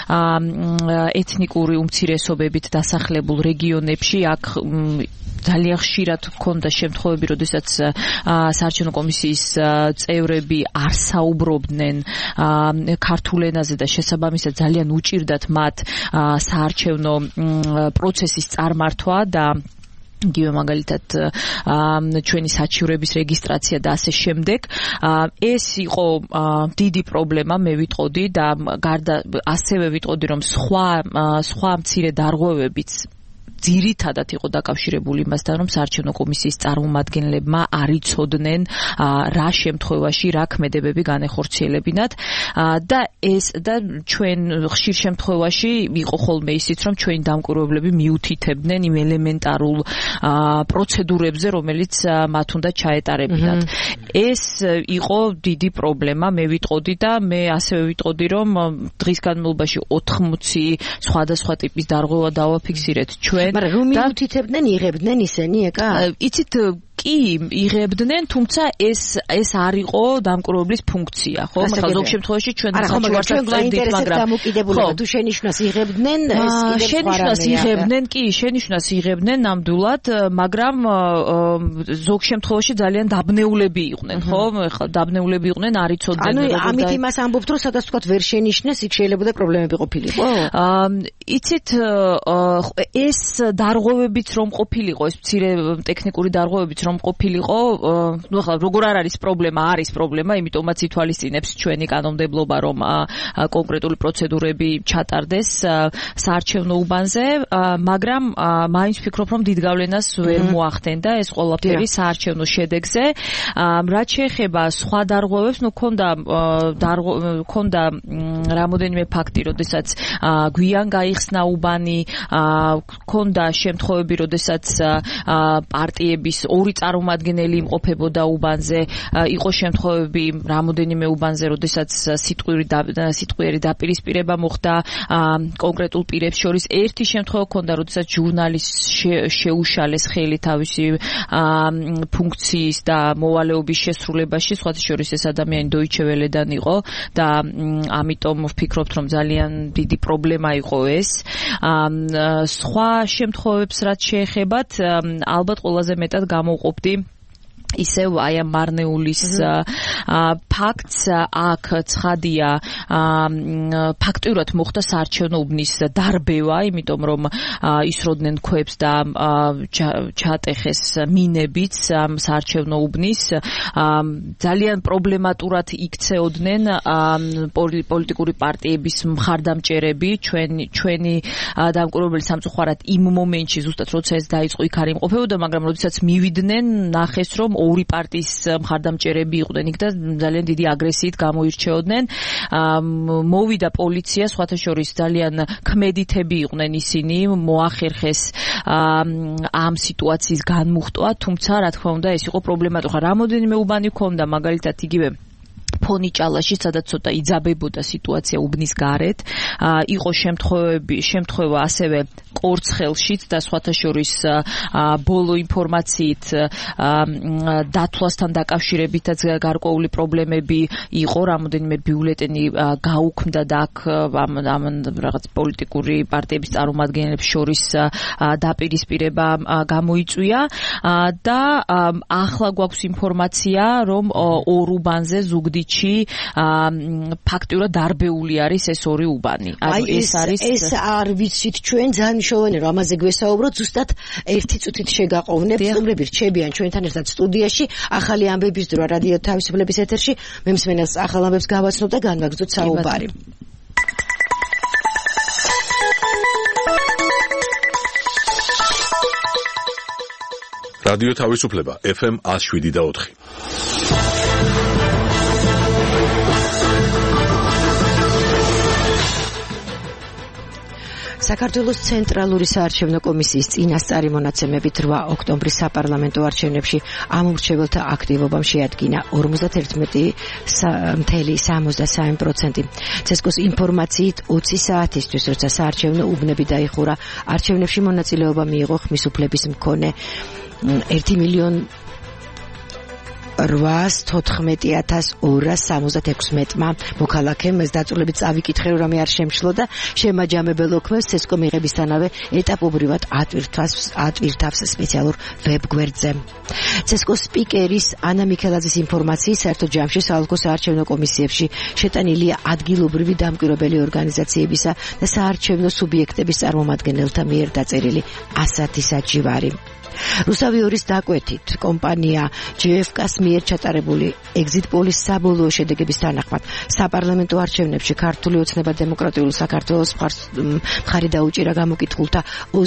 ეთნიკური უმცირესობებით დასახლებულ რეგიონებში აქ ძალიან ხშირად ჰქონდა შემთხვევები, როდესაც საარჩევნო კომისიის წევრები არ საუბრობდნენ ქართულ ენაზე და შესაბამისად ძალიან უჭირდათ მათ საარჩევნო პროცესის წარმართვა და იგივე მაგალითად ჩვენი საჩივრების რეგისტრაცია და ასე შემდეგ. ეს იყო დიდი პრობლემა, მე ვიტყოდი და გარდა ასევე ვიტყოდი რომ სხვა სხვა მცირე დარღვევებიც ძირითადად იყო დაკავშირებული იმასთან, რომ საარჩევნო კომისიის წარმომადგენლებმა არ იცოდნენ რა შემთხვევაში რა ქმედებები განეხორციელებინათ და ეს და ჩვენ ხშირ შემთხვევაში იყო ხოლმე ისიც, რომ ჩვენი დამკვირვებლები მიუთითებდნენ იმ ელემენტარულ პროცედურებზე, რომელიც მათ უნდა ჩაეტარებინათ. ეს იყო დიდი პრობლემა, მე ვიტყოდი და მე ასევე ვიტყოდი, რომ დღის განმავლობაში ოთხმოცი სხვადასხვა ტიპის დარღვევა დავაფიქსირეთ ჩვენ მაგრამ რომ მიუთითებდნენ იღებდნენ ისინი ეკა იცით კი იღებდნენ, თუმცა ეს ეს არ იყო დამკვირვებლის ფუნქცია, ხო? მაგრამ ზოგ შემთხვევაში ჩვენ საჩუქარსაც წერდით, მაგრამ დამოკიდებულება თუ შენიშვნას იღებდნენ, ეს კიდევ შენიშვნას იღებდნენ, კი, შენიშვნას იღებდნენ ნამდვილად, მაგრამ ზოგ შემთხვევაში ძალიან დაბნეულები იყვნენ, ხო? ეხლა დაბნეულები იყვნენ, არ იცოდნენ როგორ და ანუ ამით იმას ამბობთ, რომ სადაც თქვა ვერ შენიშვნეს, იქ შეიძლება და პრობლემები ყოფილიყო? აა იცით ეს დარღვევებიც რომ ყოფილიყო, ეს მცირე ტექნიკური დარღვევებიც რომ ყოფილიყო, ნუ ახლა როგორ არ არის პრობლემა, არის პრობლემა, იმიტომაც ითვალისწინებს ჩვენი კანონმდებლობა, რომ კონკრეტული პროცედურები ჩატარდეს საარჩევნო უბანზე, მაგრამ მაინც ვფიქრობ, რომ დიდ გავლენას ვერ მოახდენდა ეს ყველაფერი საარჩევნო შედეგზე. რაც შეეხება სხვა დარღვევებს, ნუ ქონდა ქონდა რამოდენიმე ფაქტი, როდესაც გვიან გაიხსნა უბანი, ქონდა შემთხვევები, როდესაც პარტიების ორი წარმომადგენელი იმყოფებოდა უბანზე, იყო შემთხვევები რამოდენიმე უბანზე, როდესაც სიტყვიერი სიტყვიერი დაპირისპირება მოხდა კონკრეტულ პირებს შორის. ერთი შემთხვევა ქონდა, როდესაც ჟურნალისტს შეუშალეს ხელი თავისი ფუნქციის და მოვალეობის შესრულებაში, სხვათა შორის ეს ადამიანი Deutsche Welle-დან იყო და ამიტომ ვფიქრობთ, რომ ძალიან დიდი პრობლემა იყო ეს. სხვა შემთხვევებს რაც შეეხებათ, ალბათ ყველაზე მეტად გამოვყოფდი ისევ აი ამ მარნეულის ფაქტს აქ ცხადია ფაქტურად მოხდა საარჩევნო უბნის დარბევა, იმიტომ რომ ისროდნენ ქვებს და ჩატეხეს მინებიც ამ საარჩევნო უბნის. ძალიან პრობლემატურად იქცეოდნენ პოლიტიკური პარტიების მხარდამჭერები, ჩვენი ჩვენი დამკვირვებელი სამწუხაროდ იმ მომენტში ზუსტად როცა ეს დაიწყო იქ არ იმყოფებოდა, მაგრამ როდესაც მივიდნენ ნახეს რომ ორი პარტიის მხარდამჭერები იყვნენ იქ და ძალიან დიდი აგრესიით გამოირჩეოდნენ. მოვიდა პოლიცია, სხვათა შორის ძალიან ქმედითები იყვნენ ისინი, მოახერხეს ამ სიტუაციის განმუხტვა, თუმცა რა თქმა უნდა ეს იყო პრობლემატური. რამოდენიმე უბანი ქონდა, მაგალითად იგივე ფონი ჭალაში, სადაც ცოტა იძაბებოდა სიტუაცია უბნის გარეთ. იყო შემთხვევები, შემთხვევა ასევე კორცხელშიც და სხვათა შორის ბოლო ინფორმაციით დათვლასთან დაკავშირებითაც გარკვეული პრობლემები იყო, რამოდენიმე ბიულეტენი გაუქმდა და აქ ამ რაღაც პოლიტიკური პარტიების წარმომადგენლებს შორის დაპირისპირება გამოიწვია და ახლა გვაქვს ინფორმაცია, რომ ორ უბანზე ზუგდიდში ფაქტიურად დარბეული არის ეს ორი უბანი. აი ეს არის ეს არ ვიცით ჩვენ ძალიან მნიშვნელოვანი რომ ამაზე გვესაუბროთ, ზუსტად ერთი წუთით შეგაყოვნებთ. სტუმრები რჩებიან ჩვენთან ერთად სტუდიაში, ახალი ამბების დრო რადიო თავისუფლების ეთერში. მე მსმენელს ახალ ამბებს გავაცნობ და განვაგრძოთ საუბარი. რადიო თავისუფლება ეფ ემ one oh seven და four. საქართველოს ცენტრალური საარჩევნო კომისიის წინასწარი მონაცემებით რვა ოქტომბრის საპარლამენტო არჩევნებში ამომრჩეველთა აქტივობამ შეადგინა ორმოცდაერთმეტი წამსვე სამოცდასამი პროცენტი. ცესკოს ინფორმაციით ოცი საათისთვის, როცა საარჩევნო უბნები დაიხურა, არჩევნებში მონაწილეობა მიიღო ხმის უფლების მქონე ერთი მილიონი რვაას თოთხმეტი ათას ორას სამოცდათექვსმეტმა მოქალაქემ. ეს დაწვრილებით წავიკითხე, რომ რამე არ შემშლო და შემაჯამებელ ოქმებს ცესკო მიღებისთანავე ეტაპობრივად ატვირთავს ატვირთავს სპეციალურ ვებგვერდზე. ცესკოს სპიკერის ანა მიქელაძის ინფორმაციით, საერთო ჯამში საოლქო საარჩევნო კომისიებში შეტანილია ადგილობრივი დამკვირვებელი ორგანიზაციებისა და საარჩევნო სუბიექტების წარმომადგენელთა მიერ დაწერილი ასათი საჯივარი. რუსავი ორის დაკვეთით, კომპანია ჯი ეფ კას მიერ ჩატარებული ეგზიტ პოლის საბოლოო შედეგების თანახმად, საპარლამენტო არჩევნებში ქართული ოცნება დემოკრატიული საქართველოს მხარი დაუჭირა გამოკითხულთა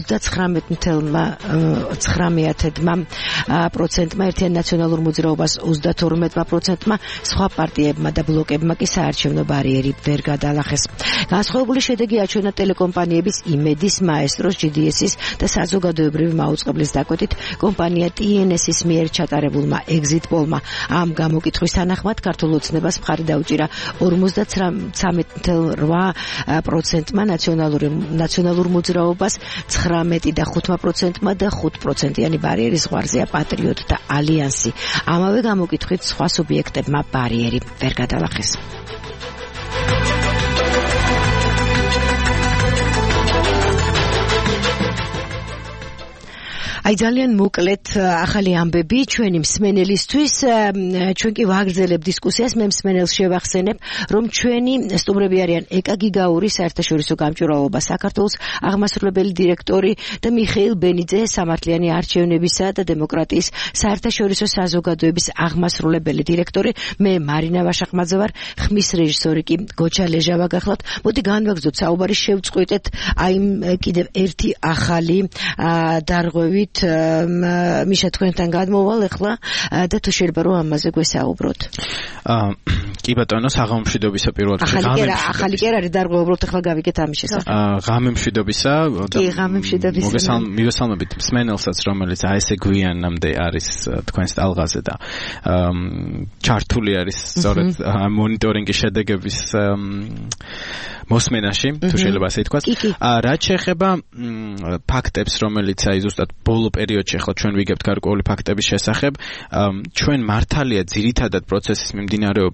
ოცდაცხრამეტ პროცენტმა, ერთიან ნაციონალურ მოძრაობას ოცდათორმეტ პროცენტმა, სხვა პარტიებმა და ბლოკებმა კი საარჩევნო ბარიერი ვერ გადალახეს. განსხვავებული შედეგი აჩვენა ტელეკომპანიების იმედის, მაესტროს, ჯი დი ესის და საზოგადოებრივი მაუწყებლის დაკვეთით, კომპანია ტი ენ ეს-ის მიერ ჩატარებულმა ეგზიტ პოლმა ამ გამოკითხვის თანახმად ქართულ ოცნებას მხარი დაუჭირა ორმოცდაცხრამეტ რვა პროცენტმა, ნაციონალურ მოძრაობას ცხრამეტი და ხუთმა პროცენტმა და ხუთ პროცენტიანი ბარიერის ზღვარზეა პატრიოტთა ალიანსი. ამავე გამოკითხვით სხვა სუბიექტებმა ბარიერი ვერ გადალახეს. აი ძალიან მოკლედ ახალი ამბები ჩვენი მსმენელისთვის. ჩვენ კი ვაგრძელებთ დისკუსიას. მე მსმენელს შევახსენებ, რომ ჩვენი სტუმრები არიან ეკა გიგაური, საერთაშორისო გამჭვირვალობა საქართველოს აღმასრულებელი დირექტორი და მიხეილ ბენიძე, სამართლიანი არჩევნებისა და დემოკრატიის საერთაშორისო საზოგადოების აღმასრულებელი დირექტორი. მე მარინა ვაშახმაძე ვარ, ხმის რეჟისორი კი გოჩა ლეჟავა გახლავთ. მოდი განვაგრძოთ საუბარი, შევწყვეტეთ აი კიდევ ერთი ახალი დარღვევით მიშა თქვენთან გადმოვალ ახლა და თუ შეიძლება რომ ამაზე გვესაუბროთ. აა კი ბატონო, საღამომშვიდობისა პირველ რიგში. ახალი კი არ არის დარღვევა, უბრალოდ ახლა გავიგეთ ამის შესახებ. აა ღამემშვიდობისა და ღამემშვიდობისა. მოგესალმებით მსმენელსაც, რომელიც აი ესე გვიანამდე არის თქვენს ტალღაზე და ჩართული არის სწორედ მონიტორინგის შედეგების მოსმენაში, თუ შეიძლება ასე ითქვას. რაც შეეხება ფაქტებს, რომელიც აი ზუსტად ბოლო პერიოდში ახლა ჩვენ ვიგებთ გარკვეული ფაქტების შესახებ, ჩვენ მართალია ძირითადად პროცესის მიმდინარეობას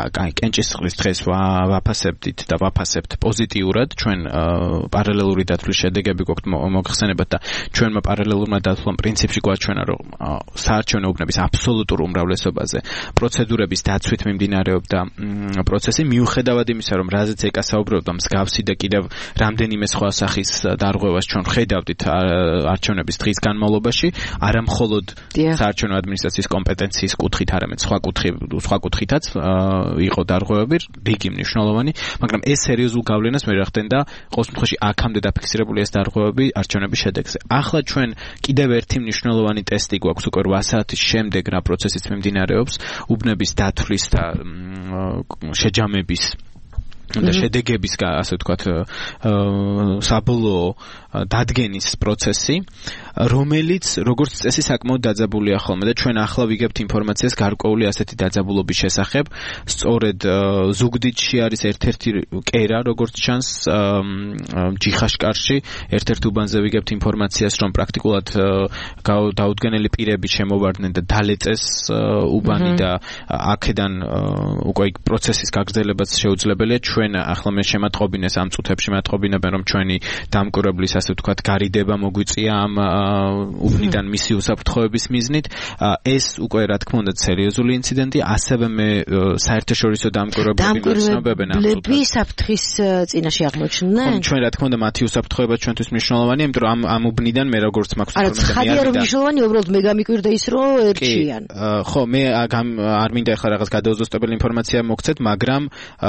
აი კენჭისყრის დღეს ვაფასებდით და ვაფასებთ პოზიტიურად ჩვენ პარალელური დათვლის შედეგები გვაქვს მოხსენებათ და ჩვენმა პარალელურმა დათვლამ პრინციპში გვაჩვენა რომ საარჩევნო უბნების აბსოლუტურ უმრავლესობაზე პროცედურების დაცვით მიმდინარეობდა პროცესი მიუხედავად იმისა რომ რაზეც ეკა საუბრობდა მსგავსი და კიდევ რამდენიმე სხვა სახის დარღვევას ჩვენ ხედავდით არჩევნების დღის განმავლობაში არა მხოლოდ საარჩევნო ადმინისტრაციის კომპეტენციის კუთხით არამედ სხვა კუთხით სხვა კუთხითაც იყო დარღვევები რიგი მნიშვნელოვანი მაგრამ ეს სერიოზულ გავლენას ვერ ახდენდა ყოველ შემთხვევაში აქამდე დაფიქსირებული ეს დარღვევები არჩევნების შედეგზე ახლა ჩვენ კიდევ ერთი მნიშვნელოვანი ტესტი გვაქვს უკვე რვა საათის შემდეგ რა პროცესიც მიმდინარეობს უბნების დათვლის და შეჯამების და შედეგების ასე ვთქვათ საბოლოო დადგენის პროცესი რომელიც როგორც წესი საკმაოდ დაძაბულია ხოლმე და ჩვენ ახლა ვიგებთ ინფორმაციას გარკვეული ასეთი დაძაბულობის შესახებ სწორედ ზუგდიდში არის ერთ-ერთი კერა როგორც ჩანს ჯიხაშკარში ერთ-ერთ უბანზე ვიგებთ ინფორმაციას რომ პრაქტიკულად დაუდგენელი პირები შემოვარდნენ და დალეწეს უბანი და აქედან უკვე პროცესის გაგრძელებაც შეუძლებელია ჩვენ ახლა მე შემატყობინეს ამ წუთებში მეტყობინებენ რომ ჩვენი დამკვირვებლის ასე ვთქვათ გარიდება მოგვიწია ამ უბნიდან მისი უსაფრთხოების მიზნით ეს უკვე რა თქმა უნდა სერიოზული ინციდენტი ასევე მე საერთაშორისო დამკვირვებლები ვცნობებენ ამ წუთებში საფრთხის წინაშე აღმოჩნდნენ ჩვენ რა თქმა უნდა მათი უსაფრთხოება ჩვენთვის მნიშვნელოვანია იმიტომ რომ ამ ამ უბნიდან მე როგორც მაქვს ინფორმაცია არა ხადია რომ მნიშვნელოვანი უბრალოდ მე გამიკვირდა ის რომ ერჩიან ხო მე არ მინდა ახლა რაღაც გადაუზუსტებელი ინფორმაცია მოგცეთ მაგრამ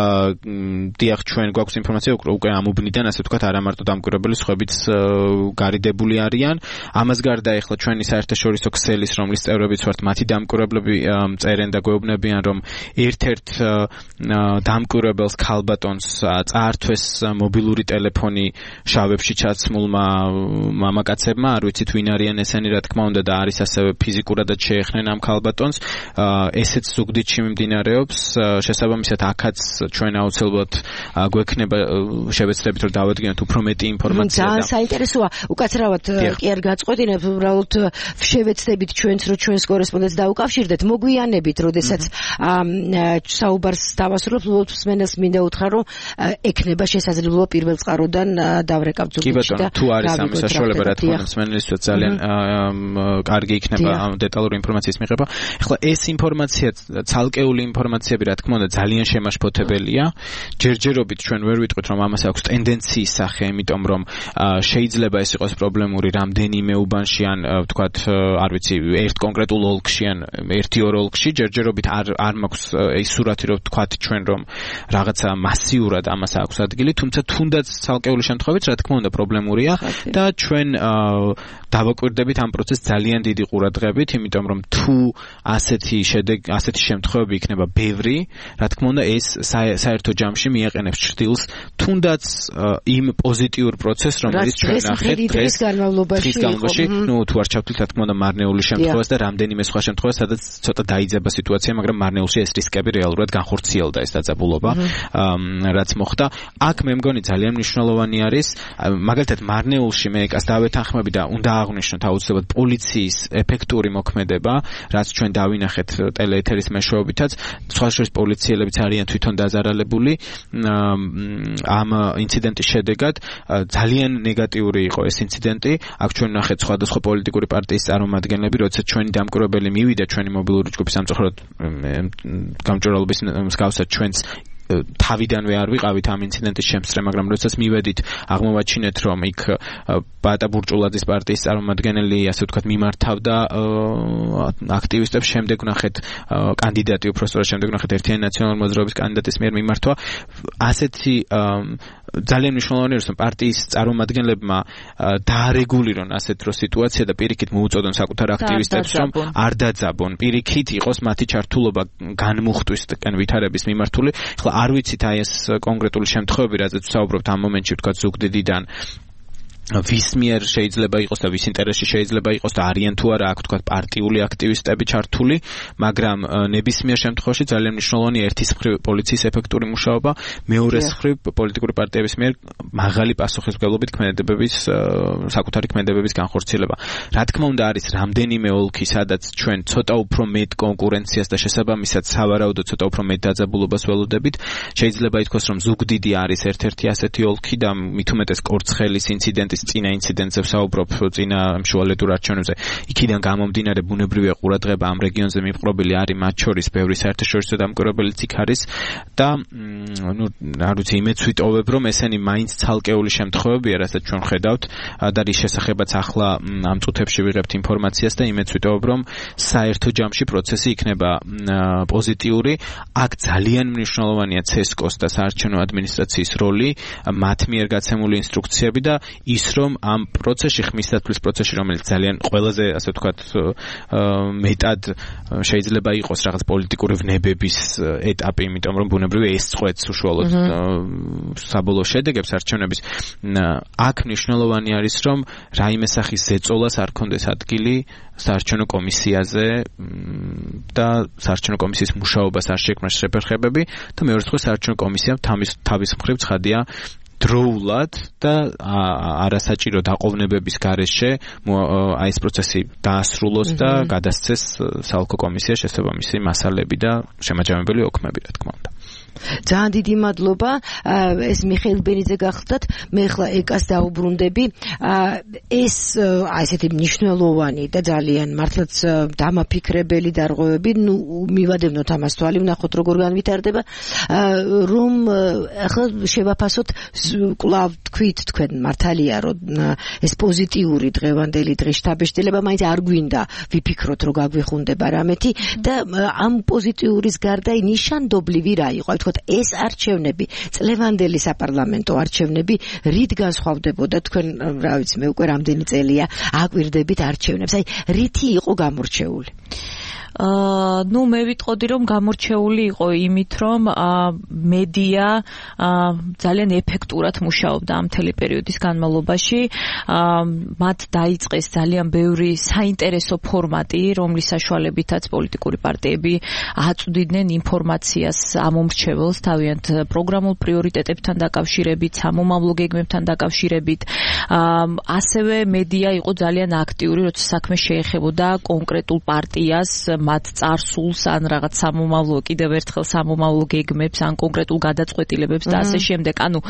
დიახ ჩვენ გვაქვს ინფორმაცია უკვე ამ უბნიდან ასე ვთქვათ არა მარტო დამკვირვებელი სხვაებიც გარიდებული არიან ამას გარდა ახლა ჩვენი საერთაშორისო ქსელის რომლის წევრებიც ვართ მათი დამკვირვებლები წერენ და გვეუბნებიან რომ ერთ-ერთ დამკვირვებელს ქალბატონს წაართვეს მობილური ტელეფონი შავებში ჩაცმულმა მამაკაცებმა არ ვიცით ვინ არიან ესენი რა თქმა უნდა და არის ასევე ფიზიკურადაც შეეხნენ ამ ქალბატონს ესეც ზუგდიდში მიმდინარეობს შესაბამისად აქაც ჩვენ აუცილებლად გვექნება შევეცდებით რომ დავადგინოთ უფრო მეტი ინფორმაცია და საინტერესოა უკაცრავად კი არ გაწყვეტინებ უბრალოდ შევეცდებით ჩვენც რომ ჩვენს კორესპონდენტს დაუკავშირდეთ მოგვიანებით როდესაც საუბარს დავასრულებთ უბრალოდ მსმენელს მინდა უთხრა რომ ექნება შესაძლებლობა პირველ წყაროდან დავრეკავთ ზუგდიდში და თუ არის ამის საშუალება რა თქმა უნდა მსმენელისთვის ძალიან კარგი იქნება ამ დეტალური ინფორმაციის მიღება ახლა ეს ინფორმაცია ცალკეული ინფორმაციები რა თქმა უნდა ძალიან შემაშფოთებელია ჯერჯერობით ჩვენ ვერ ვიტყვით რომ ამას აქვს ტენდენციის სახე იმიტომ რომ შეიძლება ეს იყოს პრობლემური რამდენიმე უბანში ან ვთქვათ არ ვიცი ერთ კონკრეტულ ოლქში ან ერთი ორ ოლქში ჯერჯერობით არ არ მაქვს ეს სურათი რომ ვთქვათ ჩვენ რომ რაღაცა მასიურად ამას აქვს ადგილი თუმცა თუნდაც ცალკეული შემთხვევით რა თქმა უნდა პრობლემურია და ჩვენ დავაკვირდებით ამ პროცესს ძალიან დიდი ყურადღებით იმიტომ რომ თუ ასეთი შედეგ ასეთი შემთხვევები იქნება ბევრი რა თქმა უნდა ეს საერთო ჯამში მიაყენებს ჭრილს თუნდაც იმ პოზიტიურ პროცესს რომელიც ჩვენ ნახეთ დღეს განმავლობაში ნუ თუ არ ჩავთვლით რა თქმა უნდა მარნეული შემთხვევას და რამდენიმე სხვა შემთხვევას სადაც ცოტა დაიძაბა სიტუაცია მაგრამ მარნეულში ეს რისკები რეალურად განხორციელდა ეს დაძაბულობა რაც მოხდა აქ მე მგონი ძალიან მნიშვნელოვანი არის მაგალითად მარნეულში მე ეკას დავეთანხმები და უნდა აღვნიშნოთ აუცილებლად პოლიციის ეფექტური მოქმედება რაც ჩვენ დავინახეთ ტელეეთერის მეშვეობითაც სხვა შორის პოლიციელებიც არიან თვითონ დაზარალებული ამ ინციდენტის შედეგად ძალიან ნეგატიური იყო ეს ინციდენტი აქ ჩვენ ნახეთ სხვადასხვა პოლიტიკური პარტიის წარმომადგენლები როდესაც ჩვენი დამკვირვებელი მივიდა ჩვენი მობილური ჯგუფის სამწუხაროდ გამჭვირვალობის მსგავსად ჩვენც თავიდანვე არ ვიყავით ამ ინციდენტის შემსწრე, მაგრამ როდესაც მივედით, აღმოვაჩინეთ, რომ იქ ბატა ბურჭულაძის პარტიის წარმომადგენელი, ასე ვთქვათ, მიმართავდა აქტივისტებს, შემდეგ ვნახეთ კანდიდატი, უпростоრად შემდეგ ვნახეთ ერთიანი ნაციონალური მოძრაობის კანდიდატის მიერ მიმართვა. ასეთი ძალიან მნიშვნელოვანი არის, რომ პარტიის წარმომადგენლებმა დაარეგულირონ ასეთ რო სიტუაცია და პირიქით მოუწოდონ საკუთარ აქტივისტებს, რომ არ დაძაბონ, პირიქით იყოს მათი ჩართულობა განმუხტვის ვითარების მიმართული. არ ვიცით აი ეს კონკრეტული შემთხვევები, რაზეც ვსაუბრობთ ამ მომენტში, ვთქვათ ზუგდიდიდან ვის მიერ შეიძლება იყოს და ვის ინტერესში შეიძლება იყოს და არიან თუ არა აქ თქვა პარტიული აქტივისტები ჩართული, მაგრამ ნებისმიერ შემთხვევაში ძალიან მნიშვნელოვანი ერთის მხრივ პოლიციის ეფექტური მუშაობა, მეორეს მხრივ პოლიტიკური პარტიების მიერ მაღალი პასუხისმგებლობით ქმედებების საკუთარი ქმედებების განხორციელება. Რა თქმა უნდა არის რამდენიმე ოლქი, სადაც ჩვენ ცოტა უფრო მეტ კონკურენციას და შესაბამისად სავარაუდოდ ცოტა უფრო მეტ დაძაბულობას ველოდებით. შეიძლება ითქვას, რომ ზუგდიდი არის ერთ-ერთი ასეთი ოლქი და მით უმეტეს კორცხელის ინციდენტის წინა ინციდენტზე ვსაუბრობ, წინა მშუალედურ არჩევნებზე. იქიდან გამომდინარე ბუნებრივია ყურადღება ამ რეგიონზე მიპყრობილი არის, მათ შორის ბევრი საერთაშორისო დამკვირვებელიც იქ არის და ნუ რა ვიცი, იმედს ვიტოვებ, რომ ესენი მაინც ცალკეული შემთხვევებია, რასაც ჩვენ ხედავთ და რის შესახებაც ახლა ამ წუთებში ვიღებთ ინფორმაციას და იმედს ვიტოვებ, რომ საერთო ჯამში პროცესი იქნება პოზიტიური. აქ ძალიან მნიშვნელოვანია ცესკოს და საარჩევნო ადმინისტრაციის როლი, მათ მიერ გაცემული ინსტრუქციები და ის რომ ამ პროცესში, ხმისთათვლის პროცესში, რომელიც ძალიან ყველაზე, ასე ვთქვათ, მეტად შეიძლება იყოს რაღაც პოლიტიკური ვნებების ეტაპი, იმიტომ რომ ბუნებრივია ეს წყვეტს უშუალოდ საბოლოო შედეგებს არჩევნების. აქ მნიშვნელოვანი არის, რომ რაიმე სახის ზეწოლას არ კონდეს ადგილი საარჩევნო კომისიაზე და საარჩევნო კომისიის მუშაობას არ შექმნას შეფერხებები და მეორე მხრივ საარჩევნო კომისიამ თავის მხრივ ცხადია დროულად და არასაჭირო დაყოვნებების გარეშე აი ეს პროცესი დაასრულოს და გადასცეს საალკო კომისიას შესაბამისი მასალები და შემაჯამებელი ოქმები, რა თქმა უნდა. ძალიან დიდი მადლობა. ეს მიხეილ ბერიძე გახლდათ. მე ახლა ეკას დაუბრუნდები. ეს აი ესეთი მნიშვნელოვანი და ძალიან მართლაც დამაფიქრებელი დარღვევები, ნუ მივადევნოთ ამას თვალი, ვნახოთ როგორ განვითარდება, რომ ახლა შევაფასოთ კვლავ თქვით თქვენ მართალია, რომ ეს პოზიტიური დღევანდელი დღის შთაბეჭდილება მაინც არ გვინდა ვიფიქროთ, რომ გაგვიხუნდება რამეთი და ამ პოზიტიურის გარდა ნიშანდობლივი რა იყო? ეს არჩევნები, წლევანდელი საპარლამენტო არჩევნები რით განსხვავდებოდა? თქვენ რა ვიცი, მე უკვე რამდენი წელია აკვირდებით არჩევნებს. აი, რითი იყო გამორჩეული? აა ნუ მე ვიტყოდი, რომ გამორჩეული იყო იმით, რომ მედია ძალიან ეფექტურად მუშაობდა ამ მთელი პერიოდის განმავლობაში. მათ დაიწყეს ძალიან ბევრი საინტერესო ფორმატი, რომლის საშუალებითაც პოლიტიკური პარტიები აწვდიდნენ ინფორმაციას ამომრჩეველს თავიანთ პროგრამულ პრიორიტეტებთან დაკავშირებით, სამომავლო გეგმებთან დაკავშირებით. ასევე მედია იყო ძალიან აქტიური, როცა საქმე შეეხებოდა კონკრეტულ პარტიას, მათ წარსულს ან რაღაც სამომავლო, კიდევ ერთხელ სამომავლო გეგმებს ან კონკრეტულ გადაწყვეტილებებს და ასე შემდეგ. ანუ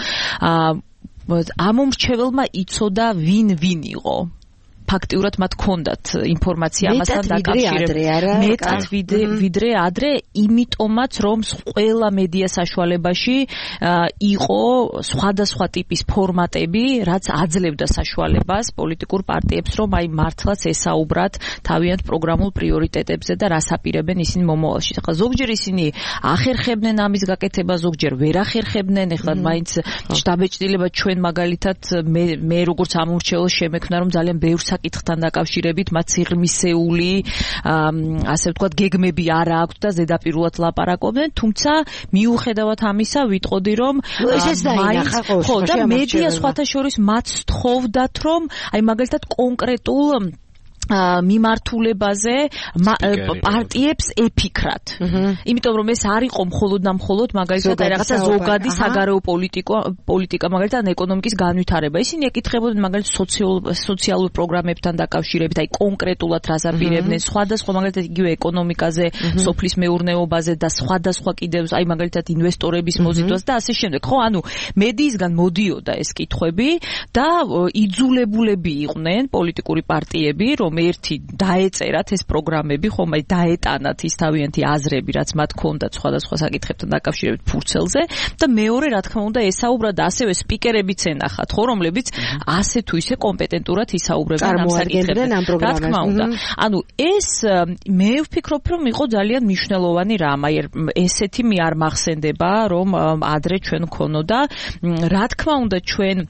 ამომრჩეველმა იცოდა ვინ ვინ იყო. ფაქტიურად მათ ჰქონდათ ინფორმაცია ამასთან დაკავშირებით. მეტად ვიდრე ადრე, იმიტომაც რომ ყველა მედია საშუალებაში იყო სხვადასხვა ტიპის ფორმატები, რაც აძლევდა საშუალებას პოლიტიკურ პარტიებს, რომ აი მართლაც ესაუბრათ თავიანთ პროგრამულ პრიორიტეტებზე და რას აპირებენ ისინი მომავალში. ახლა ზოგჯერ ისინი ახერხებდნენ ამის გაკეთება, ზოგჯერ ვერ ახერხებდნენ. ახლა მაინც შტაბეჭდილება ჩვენ მაგალითად მე მე როგორც ამორჩეველს შემექმნა, რომ ძალიან ბევრ საკითხთან დაკავშირებით მათ სიღრმისეული ასე ვთქვათ გეგმები არ აქვთ და ზედაპირულად ლაპარაკობდნენ, თუმცა მიუხედავად ამისა ვიტყოდი, რომ მაინც ხო და მედია სხვათა შორის მათ სთხოვდათ, რომ აი მაგალითად კონკრეტულ მიმართულებაზე პარტიებს ეფიქრათ. იმიტომ რომ ეს არ იყო მხოლოდ და მხოლოდ მაგალითად აი რაღაცა ზოგადი საგარეო პოლიტიკა, პოლიტიკა მაგალითად ეკონომიკის განვითარება. ისინი ეკითხებოდნენ მაგალითად სოციალურ პროგრამებთან დაკავშირებით, აი კონკრეტულად რას აპირებდნენ, სხვადასხვა მაგალითად იგივე ეკონომიკაზე, სოფლის მეურნეობაზე და სხვადასხვა კიდევ აი მაგალითად ინვესტორების მოზიდვას და ასე შემდეგ. ხო, ანუ მედიისგან მოდიოდა ეს კითხვები და იძულებულები იყვნენ პოლიტიკური პარტიები, რომ ერთი დაეწერათ ეს პროგრამები, ხომ აი დაეტანათ ის თავიანთი აზრები, რაც მათ ჰქონდათ სხვადასხვა საკითხებთან დაკავშირებით ფურცელზე და მეორე, რა თქმა უნდა, ესაუბრა და ასევე სპიკერებიც ენახათ, ხო, რომლებიც ასე თუ ისე კომპეტენტურად ისაუბრებდნენ ამ საკითხებზე. რა თქმა უნდა. ანუ ეს მე ვფიქრობ, რომ იყო ძალიან მნიშვნელოვანი რამ, აი ესეთი მე არ მახსენდება, რომ ადრე ჩვენ ქონოდა. რა თქმა უნდა, ჩვენ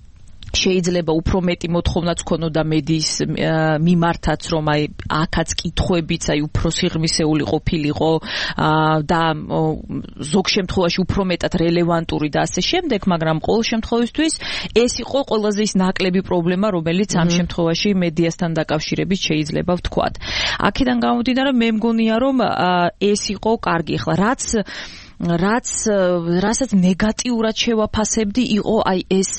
შეიძლება უფრო მეტი მოთხოვნაც ქონოდა მედიის მიმართაც, რომ აი აქაც კითხვებიც აი უფრო სიღრმისეული ყოფილიყო და ზოგ შემთხვევაში უფრო მეტად რელევანტური და ასე შემდეგ, მაგრამ ყოველ შემთხვევისთვის ეს იყო ყველაზე ის ნაკლები პრობლემა, რომელიც ამ შემთხვევაში მედიასთან დაკავშირებით შეიძლება ვთქვათ. აქედან გამომდინარე, მე მგონია, რომ ეს იყო კარგი. ახლა რაც რაც რასაც ნეგატიურად შევაფასებდი, იყო აი ეს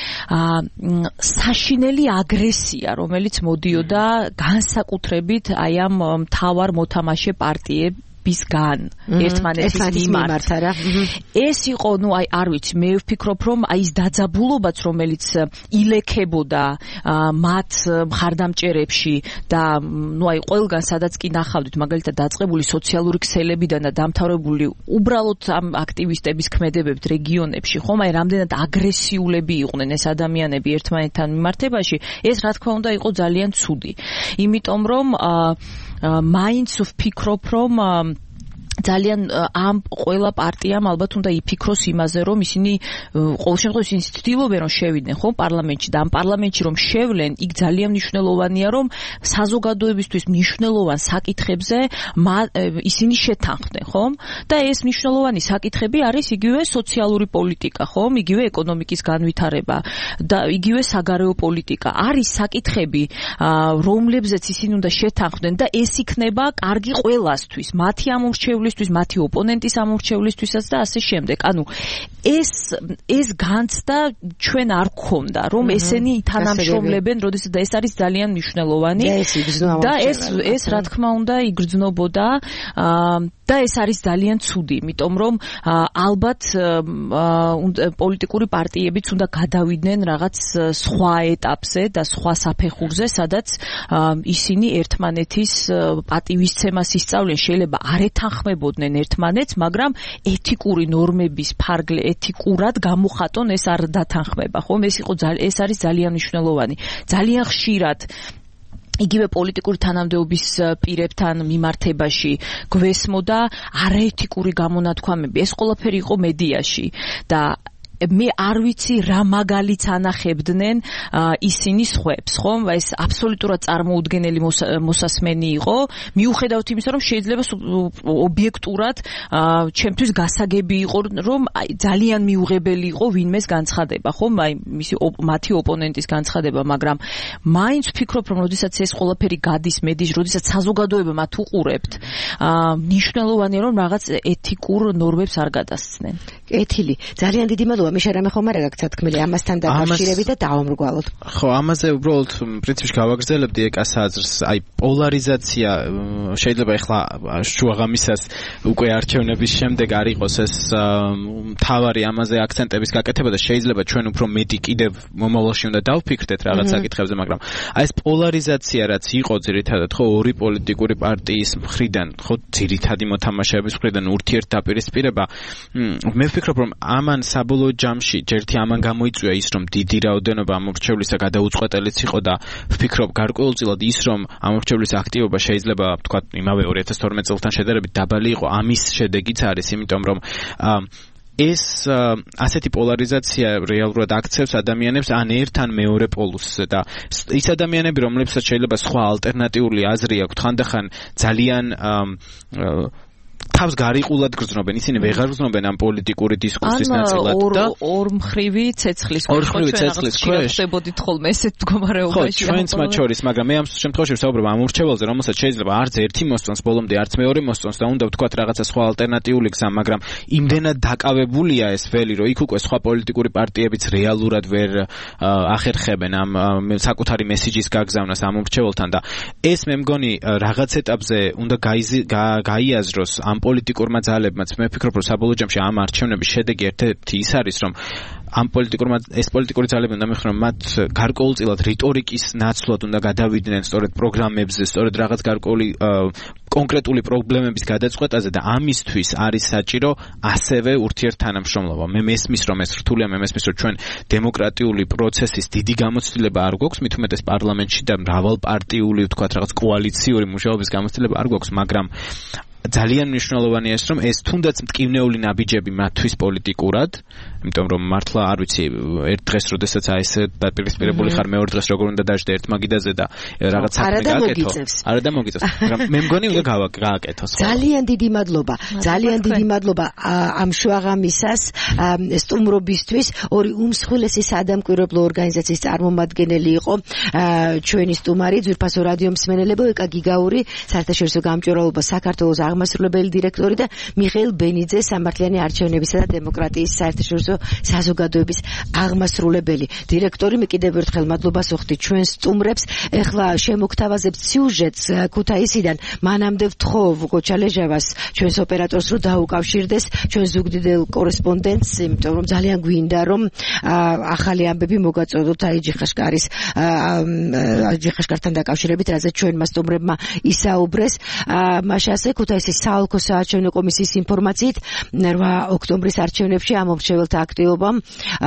საშინელი აგრესია, რომელიც მოდიოდა განსაკუთრებით აი ამ მთავარ მოთამაშე პარტიებს ბისგან ერთმანეთის მიმართ. ეს იყო, ნუ აი არ ვიცი, მე ვფიქრობ, რომ აი ეს დაძაბულობაც, რომელიც ილექებოდა მათ მხარდამჭერებში და ნუ აი ყველგან სადაც კი ნახავდით, მაგალითად დაწყებული სოციალური ქსელებიდან და დამთავრებული უბრალოდ ამ აქტივისტების ქმედებებით რეგიონებში, ხომ აი რამდენად აგრესიულები იყვნენ ეს ადამიანები ერთმანეთთან მიმართებაში, ეს რა თქმა უნდა იყო ძალიან ცუდი. იმიტომ რომ მაინც ვფიქრობ, რომ ძალიან ამ ყველა პარტიამ ალბათ უნდა იფიქროს იმაზე, რომ ისინი ყოველ შემთხვევაში ისინი ცდილობენ, რომ შევიდნენ ხო პარლამენტში და ამ პარლამენტში რომ შევლენ, იქ ძალიან მნიშვნელოვანია, რომ საზოგადოებისთვის მნიშვნელოვან საკითხებზე ისინი შეთანხმდნენ, ხომ? და ეს მნიშვნელოვანი საკითხები არის იგივე სოციალური პოლიტიკა, ხომ? იგივე ეკონომიკის განვითარება და იგივე საგარეო პოლიტიკა. არის საკითხები, რომლებზეც ისინი უნდა შეთანხმდნენ და ეს იქნება კარგი ყველასთვის, მათი ამორჩევლისთვის, მათი ოპონენტის ამორჩევლისთვისაც და ასე შემდეგ. ანუ ეს ეს განცდა ჩვენ არ გქონდა, რომ ესენი თანამშრომლებენ, როდესაც და ეს არის ძალიან მნიშვნელოვანი და ეს ეს რა თქმა უნდა იგრძნობოდა და ეს არის ძალიან ცუდი, იმიტომ რომ ალბათ პოლიტიკური პარტიებიც უნდა გადავიდნენ რაღაც სხვა ეტაპზე და სხვა საფეხურზე, სადაც ისინი ერთმანეთის პატივისცემას ისწავლენ, შეიძლება არ ეთანხმებოდნენ ერთმანეთს, მაგრამ ეთიკური ნორმების ფარგლე ეთიკურად გამოხატონ ეს არ დათანხმება, ხომ? ეს იყო ეს არის ძალიან მნიშვნელოვანი. ძალიან ხშირად იგივე პოლიტიკური თანამდებობის პირებთან მიმართებაში გვესმოდა არაეთიკური გამონათქვამები. ეს ყველაფერი იყო მედიაში და მე არ ვიცი რა მაგალიც ანახებდნენ ისინი სხვებს, ხომ? ეს აბსოლუტურად წარმოუდგენელი მოსასმენი იყო, მიუხედავთ იმისა, რომ შეიძლება ობიექტურად ჩემთვის გასაგები იყო, რომ ძალიან მიუღებელი იყო ვინმეს განცხადება, ხომ? აი მისი მათი ოპონენტის განცხადება, მაგრამ მაინც ვფიქრობ, რომ როდესაც ეს ყველაფერი გადის მედიაში, როდესაც საზოგადოება მათ უყურებთ, მნიშვნელოვანია, რომ რაღაც ეთიკურ ნორმებს არ გადასცნენ. კეთილი, ძალიან დიდი მადლობა. მე შერამე ხომ არა გაქვთ თქმელი ამასთან დაკავშირებით და დავამრგვალოთ. ხო, ამაზე უბრალოდ პრინციპში გავაგრძელებდი ეკას აზრს, აი პოლარიზაცია შეიძლება ახლა შუაღამისას უკვე არჩევნების შემდეგ არ იყოს ეს მთავარი ამაზე აქცენტების გაკეთება და შეიძლება ჩვენ უფრო მეტი კიდევ მომავალში უნდა დავფიქრდეთ რაღაც საკითხებზე, მაგრამ აი ეს პოლარიზაცია რაც იყო ძირითადად ხო ორი პოლიტიკური პარტიის მხრიდან, ხო ძირითადი მოთამაშეების მხრიდან ურთიერთდაპირისპირება, მე ვფიქრობ, რომ ამან საბოლოო ჯამში ჯერთი ამან გამოიწვია ის, რომ დიდი რაოდენობა ამორჩევლისა გადაუწყვეტელიც იყო და ვფიქრობ გარკვეულწილად ის, რომ ამორჩევლის აქტივობა შეიძლება ვთქვათ იმავე ორი ათას თორმეტ წელთან შედარებით დაბალი იყო, ამის შედეგიც არის, იმიტომ რომ ეს ასეთი პოლარიზაცია რეალურად აქცევს ადამიანებს ან ერთ ან მეორე პოლუსზე და ის ადამიანები, რომლებსაც შეიძლება სხვა ალტერნატიული აზრი აქვთ, ხანდახან ძალიან თავს გარიყულად გრძნობენ, ისინი ვეღარ გრძნობენ ამ პოლიტიკური დისკურსის ნაწილად და ორმხრივი ცეცხლის ორმხრივი ცეცხლის ქვეშ ხდებოდით ხოლმე ესეთ მდგომარეობაში. ხო, ჩვენც მათ შორის, მაგრამ მე ამ შემთხვევაში ვსაუბრობ ამ ურჩეველზე, რომელსაც შეიძლება არც ერთი მოსწონს ბოლომდე, არც მეორე მოსწონს და უნდა ვთქვათ რაღაცა სხვა ალტერნატიული გზა, მაგრამ იმდენად დაკავებულია ეს ველი, რომ იქ უკვე სხვა პოლიტიკური პარტიებიც რეალურად ვერ ახერხებენ ამ საკუთარი მესიჯის გაგზავნას ამ ურჩეველთან და ეს მე მგონი რაღაც ეტაპზე უნდა გაიაზროს ამ პოლიტიკურმა ძალებმაც. მე ვფიქრობ, რომ საბოლოო ჯამში ამ არჩევნების შედეგი ერთ-ერთი ის არის, რომ ამ პოლიტიკურმა ეს პოლიტიკური ძალები უნდა მიხნონ მათ გარკვეულწილად რიტორიკის ნაცვლად უნდა გადავიდნენ სწორედ პროგრამებზე, სწორედ რაღაც გარკვეული კონკრეტული პრობლემების გადაწყვეტაზე და ამისთვის არის საჭირო ასევე ურთიერთთანამშრომლობა. მე მესმის, რომ ეს რთულია, მე მესმის, რომ ჩვენ დემოკრატიული პროცესის დიდი გამოცდილება არ გვაქვს, მით უმეტეს პარლამენტში და მრავალპარტიული, ვთქვათ, რაღაც კოალიციური მუშაობის გამოცდილება არ გვაქვს, მაგრამ ძალიან მნიშვნელოვანია ეს, რომ ეს თუნდაც მტკივნეული ნაბიჯები მათთვის პოლიტიკურად, იმიტომ რომ მართლა არ ვიცი ერთ დღეს როდესაც აი ეს დაპირისპირებული ხარ მეორე დღეს როგორ უნდა დაждე ერთ მაგიდაზე და რაღაც საქმე გააკეთო. არა და მოგიწევს. მაგრამ მე მგონი უნდა გააკეთოს. ძალიან დიდი მადლობა. ძალიან დიდი მადლობა ამ შუაღამისას სტუმრობისთვის. ორი უმსხვილესი საადამკვირვებლო ორგანიზაციის წარმომადგენელი იყო ჩვენი სტუმარი ძვირფასო რადიო მსმენელებო ეკა გიგაური საერთაშორისო გამჭვირვალობა საქართველოს აღმასრულებელი დირექტორი და მიხეილ ბენიძე სამართლიანი არჩევნებისა და დემოკრატიის საერთაშორისო საზოგადოების აღმასრულებელი დირექტორი. მე კიდევ ერთხელ მადლობას ვუხდი ჩვენ სტუმრებს. ეხლა შემოგთავაზებთ სიუჟეტს ქუთაისიდან. მანამდე ვთხოვ გოჩალეჟავას ჩვენს ოპერატორს რომ დაუკავშირდეს ჩვენ ზუგდიდელ კორესპონდენტს, იმიტომ რომ ძალიან გვინდა რომ ახალი ამბები მოგაწოდოთ აი ჯიხაშკარის ჯიხაშკართან დაკავშირებით, რაზეც ჩვენმა სტუმრებმა ისაუბრეს. მაშასე ქუთაისის საოლქო საარჩევნო კომისიის ინფორმაციით რვა ოქტომბრის არჩევნებში ამ მომრჩეველთა აქტივობამ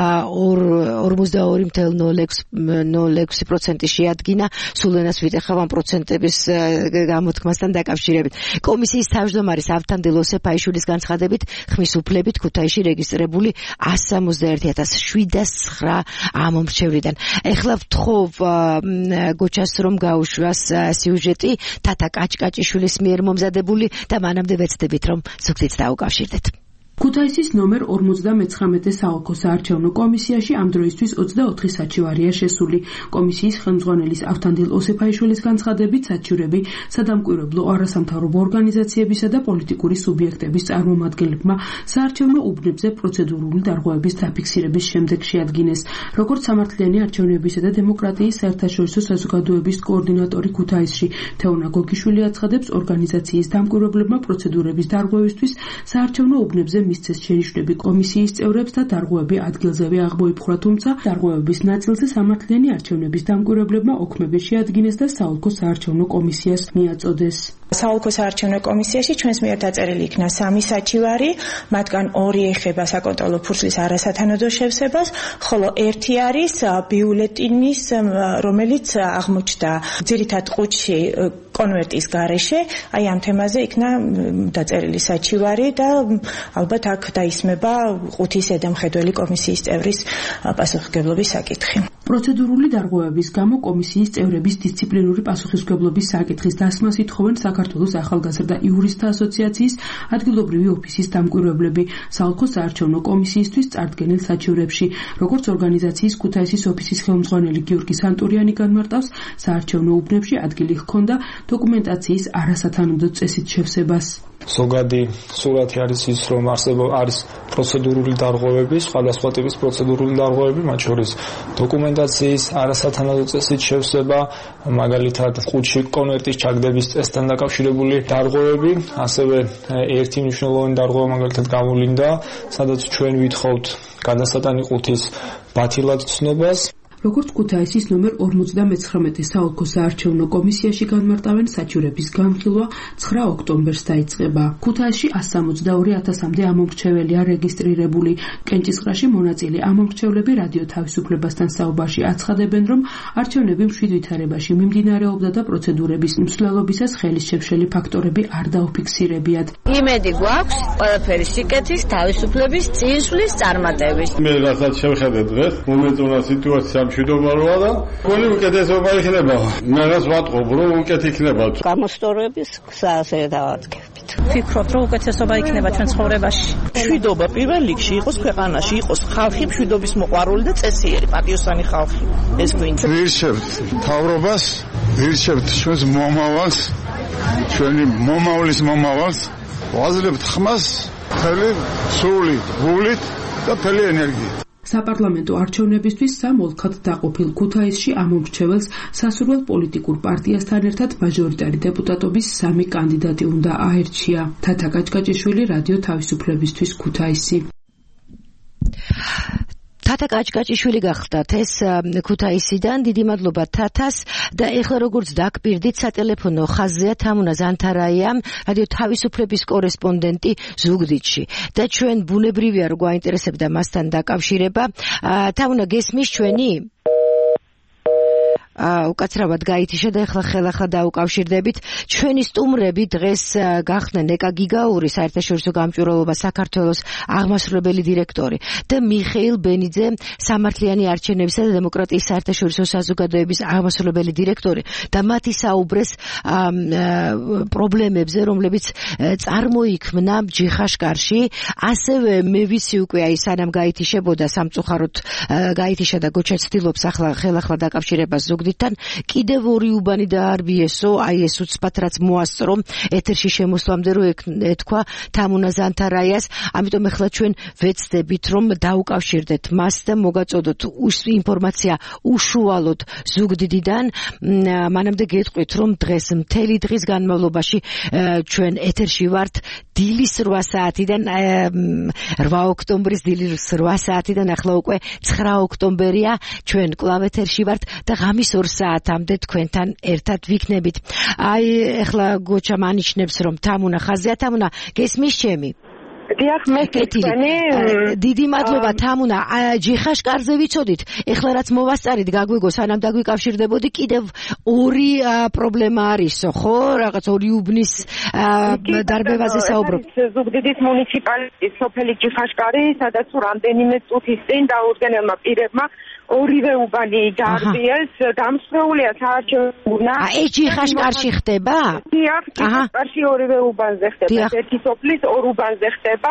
ორმოცდაორი ფاصლე ნული ექვსი პროცენტი შეადგინა. სულ ენას ვიტეხავ ამ პროცენტების გამოთქმასთან დაკავშირებით. კომისიის თავმჯდომარის ავთანდილ ოსეფაიშვილის განცხადებით ხმის უფლებით ქუთაისში რეგისტრირებული ასი სამოცდაერთი ათას შვიდას ცხრა ამომრჩევლიდან. ეხლა ვთხოვ გოჩას რომ გაუშვას სიუჟეტი თათა კაჭკაჭიშვილის მიერ მომზადებული და მანამდე ვეცდებით რომ ზუგდიდს დაუკავშირდეთ. ქუთაისის ნომერ ორმოცდამეცხრამეტე საოლქო საარჩევნო კომისიაში ამ დროისთვის ოცდაოთხი საჩივარია შესული. კომისიის ხელმძღვანელის ავთანდილ ოსეფაიშვილის განცხადებით საჩივრები სადამკვირვებლო არასამთავრობო ორგანიზაციებისა და პოლიტიკური სუბიექტების წარმომადგენლებმა საარჩევნო უბნებზე პროცედურული დარღვევების დაფიქსირების შემდეგ შეადგინეს. როგორც სამართლიანი არჩევნებისა და დემოკრატიის საერთაშორისო საზოგადოების კოორდინატორი ქუთაისში თეონა გოგიშვილი აცხადებს, ორგანიზაციის დამკვირვებლებმა პროცედურების დარღვევისთვის საარჩევნო უბნებზე მისცეს შენიშვნები კომისიის წევრებს და დარღვევები ადგილზევე აღმოიფხვრა, თუმცა დარღვევების ნაწილზე სამართლიანი არჩევნების დამკვირვებლებმა ოქმები შეადგინეს და საოლქო საარჩევნო კომისიას მიაწოდეს. საოლქო საარჩევნო კომისიაში ჩვენს მიერ დაწერილი იქნა სამი საჩივარი, მათგან ორი ეხება საკონტროლო ფურცლის არასათანადო შევსებას, ხოლო ერთი არის ბიულეტინის, რომელიც აღმოჩნდა ძირითად ყუთში კონვერტის გარეშე. აი ამ თემაზე იქნა დაწერილი საჩივარი და ალბათ აქ დაისმება ყუთის ზედამხედველი კომისიის წევრის პასუხისმგებლობის საკითხი. პროცედურული დარღვევების გამო კომისიის წევრების დისციპლინური პასუხისმგებლობის საკითხის დასმას ითხოვენ საქართველოს ახალგაზრდა იურისტთა ასოციაციის ადგილობრივი ოფისის დამკვირვებლები საოლქო საარჩევნო კომისიისთვის წარდგენილ საჩივრებში. როგორც ორგანიზაციის ქუთაისის ოფისის ხელმძღვანელი გიორგი სანტურიანი განმარტავს, საარჩევნო უბნებში ადგილი ჰქონდა დოკუმენტაციის არასათანადო წესით შევსებას. ზოგადი სურათი არის ის, რომ არსებობს არის პროცედურული დარღვევები, სხვადასხვა ტიპის პროცედურული დარღვევები, მათ შორის დოკუმენტაციის არასათანადო წესით შევსება, მაგალითად ყუთში კონვერტის ჩაგდების წესთან დაკავშირებული დარღვევები, ასევე ერთი მნიშვნელოვანი დარღვევა მაგალითად გამოვლინდა, სადაც ჩვენ ვითხოვთ გადასატანი ყუთის ბათილად ცნობას. როგორც ქუთაისის ნომერ ორმოცდამეცხრამეტე საოლქო საარჩევნო კომისიაში განმარტავენ, საჩივრების განხილვა ცხრა ოქტომბერს დაიწყება. ქუთაისში ასი სამოცდაორი ათასამდე ამომრჩეველია რეგისტრირებული. კენჭისყრაში მონაწილე ამომრჩევლები რადიო თავისუფლებასთან საუბარში აცხადებენ, რომ არჩევნები მშვიდ ვითარებაში მიმდინარეობდა და პროცედურების მსვლელობისას ხელის შეშლილი ფაქტორები არ დაუფიქსირებიათ. იმედი გვაქვს ყველაფერი სიკეთის, თავისუფლების, წინსვლის წარმატების. მე რასაც შევხედე დღეს, მომეწონა სიტუაცია მშვიდობა როა და გონი უკეთესობა იქნება. მე რას ვატყობ, რომ უკეთ იქნება. გამოსწორების გზაზე დავადგებით. ვფიქრობ, რომ უკეთესობა იქნება ჩვენ ცხოვრებაში. მშვიდობა პირველ რიგში იყოს ქვეყანაში, იყოს ხალხი მშვიდობის მოყვარული და წესიერი, პატიოსანი ხალხი. ეს გვინდა. ვირჩევთ მთავრობას, ვირჩევთ ჩვენს მომავალს, ჩვენი მომავლის მომავალს, ვაძლევთ ხმას, ხელი, სული, გულით და მთელი ენერგიით. საპარლამენტო არჩევნებისთვის სამ ოლქად დაყოფილ ქუთაისში ამომრჩეველს სასურველ პოლიტიკურ პარტიასთან ერთად მაჟორიტარი დეპუტატობის სამი კანდიდატი უნდა აერჩია. თათა კაჭკაჭიშვილი, რადიო თავისუფლებისთვის, ქუთაისი. თათა კაჭკაჭიშვილი გახდათ ეს ქუთაისიდან. დიდი მადლობა თათას და ეხლა როგორც დაგპირდით სატელეფონო ხაზზეა თამუნა ზანთარაია, რადიო თავისუფლების კორესპონდენტი ზუგდიდში და ჩვენ ბუნებრივია რომ გვაინტერესებდა მასთან დაკავშირება. თამუნა, გესმის ჩვენი? უკაცრავად გაითიშა და ეხლა ხელახლა დაუკავშირდებით. ჩვენი სტუმრები დღეს გახდნენ ეკა გიგაური საერთაშორისო გამჭვირვალობა საქართველოს აღმასრულებელი დირექტორი და მიხეილ ბენიძე სამართლიანი არჩევნებისა და დემოკრატიის საერთაშორისო საზოგადოების აღმასრულებელი დირექტორი და მათი საუბრეს პრობლემებზე, რომლებიც წარმოიქმნა ჯიხაშკარში. ასევე მე ვიცი უკვე აი სანამ გაითიშებოდა სამწუხაროდ გაითიშა და გოჩა ცდილობს ახლა ხელახლა დაკავშირებას ზუგდიდთან. კიდევ ორი უბანი დაარბიესო, აი ეს უცბად რაც მოასწრო ეთერში შემოსვლამდე რო ეთქვა თამუნა ზანთარაიას. ამიტომ ახლა ჩვენ ვეცდებით რომ დაუკავშირდეთ მას და მოგაწოდოთ ინფორმაცია უშუალოდ ზუგდიდიდან. მანამდე გეტყვით რომ დღეს მთელი დღის განმავლობაში ჩვენ ეთერში ვართ დილის რვა საათიდან რვა ოქტომბრის დილის რვა საათიდან ახლა უკვე ცხრა ოქტომბერია. ჩვენ კვლავ ეთერში ვართ და ღამის ორ საათამდე თქვენთან ერთად ვიქნებით. აი ახლა გოჩა მანიშნებს რომ თამუნა ხაზია. თამუნა გესმის ჩემი? დიახ, მე გეტყვი. დიდი მადლობა თამუნა. ჯიხაშკარზე ვიცოდით. ეხლა რაც მოვასწარით გაგვიგო სანამ დაგვიკავშირდებოდი კიდევ ორი პრობლემა არისო, ხო? რაღაც ორი უბნის დარბევაზე საუბრობ. ზუგდიდის მუნიციპალიტეტის სოფელი ჯიხაშკარი, სადაც რამდენიმე წუთის წინ დაუდგენელმა პირებმა ორივე უბანი დაარბიეს, დამსწრეულია საარჩევნო. ეს ჯიხაშკარში ხდება? დიახ, ჯიხაშკარში ორივე უბანზე ხდება. ერთი სოფლის ორ უბანზე ხდება.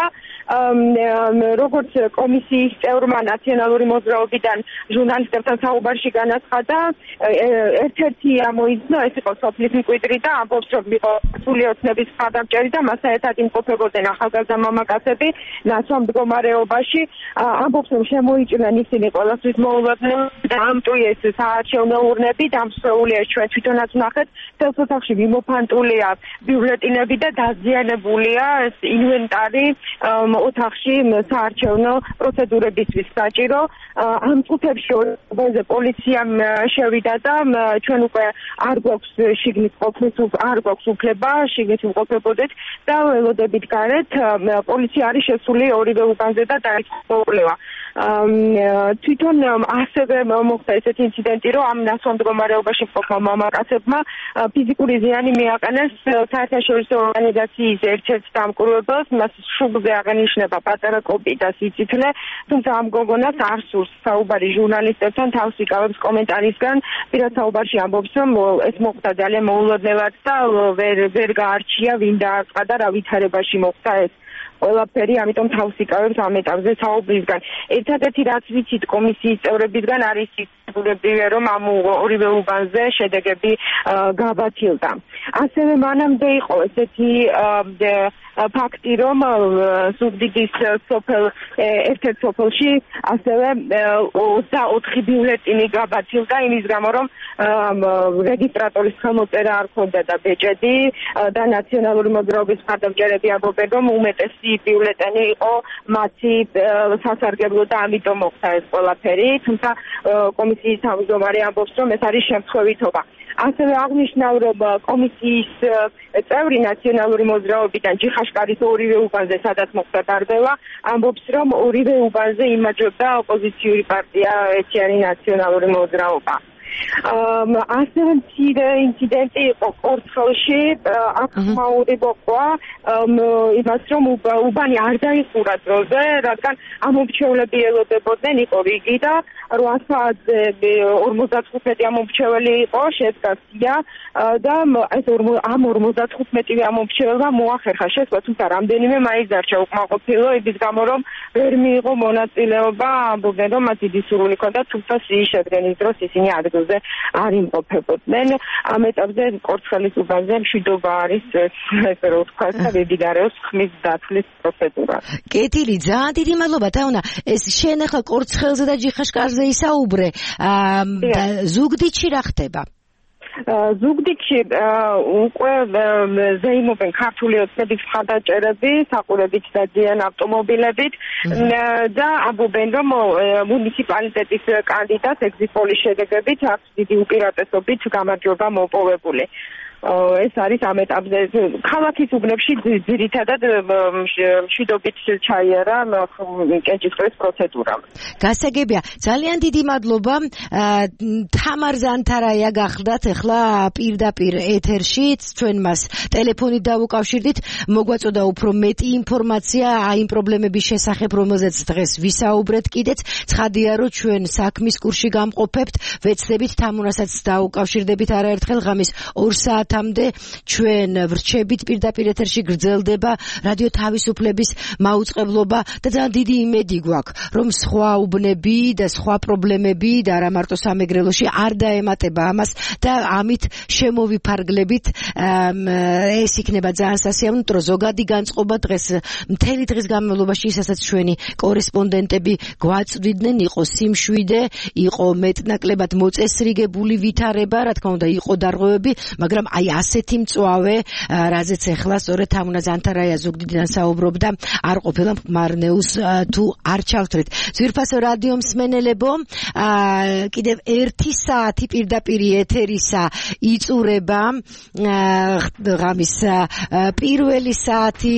როგორც კომისიის წევრმა ნაციონალური მოძრაობიდან ჟურნალისტებთან საუბარში განაცხადა, ერთ-ერთი ამოიძნა ეს იყო სოფლის მკვიდრი და ამბობს რომ იყო სრული ოცნების მხარდამჭერი და მასთან ერთად იმყოფებოდნენ ახალგაზრდა მამაკაცები ნაცვალ მდგომარეობაში. ამბობს რომ შემოიჭრნენ ისინი ყველასთვის მოულოდნელ და ამტვიეს საარჩევნო ურნები, დამსწრეულია ჩვენ თვითონაც ვნახეთ, თელს ოთახში მიმოფანტულია ბიულეტინები და დაზიანებულია ეს ინვენტარი ოთახში საარჩევნო პროცედურებისთვის საჭირო. ამ წუთებში ორზე პოლიციამ შევიდა და ჩვენ უკვე არ გვაქვს შიგნით ყოფნის არ გვაქვს უფლება შიგნით ვყოფებოდეთ და ველოდებით გარეთ. პოლიცია არის შესული ორივე უბანზე და დაიწყო. თვითონ ასევე მოხდა ესეთი ინციდენტი, რომ ამ ნაცვალ მდგომარეობაში მყოფმა მამაკაცებმა ფიზიკური ზიანი მიაყენეს საერთაშორისო ორგანიზაციის ერთ-ერთ დამკვირვებელს, მას შუბლზე აღენიშნება პატარა კოპი და სიცითლე, თუმცა ამ გოგონას არ სურს საუბარი ჟურნალისტებთან, თავს იკავებს კომენტარისგან. პირად საუბარში ამბობს, რომ ეს მოხდა ძალიან მოულოდნელად და ვერ ვერ გაარჩია ვინ დაარწყა და რა ვითარებაში მოხდა ეს ყველაფერი, ამიტომ თავს იკავებს ამ ეტაპზე საუბრისგან. ერთადერთი რაც ვიცით კომისიის წევრებისგან არის ისურებრივია, რომ ამ ორივე უბანზე შედეგები გაბათილდა. ასევე მანამდე იყო ესეთი ფაქტი, რომ ზუგდიდის სოფელ ერთ-ერთ სოფელში ასევე ოცდაოთხი ბიულეტინი გაბათილდა იმის გამო, რომ რეგისტრატორის ხელმოწერა არ ჰქონდა და ბეჭედი და ნაციონალური მოძრაობის მხარდამჭერები ამბობენ, რომ უმეტესი ბიულეტენი იყო მათი სასარგებლო და ამიტომ მოხდა ეს ყველაფერი. თუმცა კომისიის თავმჯდომარე ამბობს, რომ ეს არის შემთხვევითობა. ასევე აღნიშნა, რომ კომისიის წევრი ნაციონალური მოძრაობიდან ჯიხაშკარის ორივე უბანზე, სადაც მოხდა დარბევა, ამბობს, რომ ორივე უბანზე იმაჯობდა ოპოზიციური პარტია ერთიანი ნაციონალური მოძრაობა. ასევე მცირე ინციდენტი იყო კორცხელში, აქ ხმაური მოყვა იმას, რომ უბანი არ დაიხურა დროზე, რადგან ამომრჩევლები ელოდებოდნენ, იყო რიგი და რვა საათზე ორმოცდათხუთმეტი ამომრჩეველი იყო, შედგა სია და ეს ამ ორმოცდათხუთმეტივე ამომრჩეველმა მოახერხა შესვლა, თუმცა რამდენიმე მაინც დარჩა უკმაყოფილო, იმის გამო, რომ ვერ მიიღო მონაწილეობა, ამბობდნენ, რომ მათ დიდი სურვილი ჰქონდა, თუმცა სიის შედგენის დროს ისინი ადგილზე არ იმყოფებოდნენ. ამ ეტაპზე კორცხელის უბანზე მშვიდობა არის, ესე რომ ვთქვა, და ვებიდარებს ხმის დათვლის პროცედურა. კეთილი, ძალიან დიდი მადლობა თაუნა. ეს შენ ახლა კორცხელზე და ჯიხაშკარზე ისაუბრე. ზუგდიდში რა ხდება? ზუგდიდში უკვე ზეიმობენ ქართული ოცნების მხარდამჭერები, საყურებით დადიან ავტომობილებით და ამბობენ, რომ მუნიციპალიტეტის კანდიდატს ეგზიტ პოლის შედეგებით აქვს დიდი უპირატესობით გამარჯვება მოპოვებული. ეს არის ამ ეტაპზე ქალაქის უბნებში ძირითადად მშვიდობით ჩაიარა კენჭისყრის პროცედურა. გასაგებია, ძალიან დიდი მადლობა. თამარ ზანთარაია გახლდათ ახლა პირდაპირ ეთერში, ჩვენ მას ტელეფონით დავუკავშირდით, მოგვაწოდა უფრო მეტი ინფორმაცია აი იმ პრობლემების შესახებ, რომელზეც დღეს ვისაუბრეთ კიდეც. ცხადია, რომ ჩვენ საქმის კურსში გამყოფებთ, ვეცდებით თამუნასაც დაუკავშირდებით არაერთხელ ღამის ორ საათამდე ჩვენ ვრჩებით პირდაპირ ეთერში, გრძელდება რადიო თავისუფლების მაუწყებლობა და ძალიან დიდი იმედი გვაქვს, რომ სხვა უბნები და სხვა პრობლემები და არა მარტო სამეგრელოში არ დაემატება ამას და ამით შემოვიფარგლებით. ეს იქნება ძალიან სასიამოვნო ზოგადი განწყობა დღეს მთელი დღის განმავლობაში, ისაც ჩვენი კორესპონდენტები გვაწვდიდნენ, იყო სიმშვიდე, იყო მეტნაკლებად მოწესრიგებული ვითარება, რა თქმა უნდა, იყო დარღვევები, მაგრამ აი ასეთი მწვავე, რაზეც ახლა სწორედ თამუნა ზანთარაია ზუგდიდიდან საუბრობდა, არ ყოფილა მარნეულს თუ არ ჩავთვლით. ძვირფასო რადიო მსმენელებო, კიდევ ერთი საათი პირდაპირ ეთერისა იწურება, ღამის პირველი საათი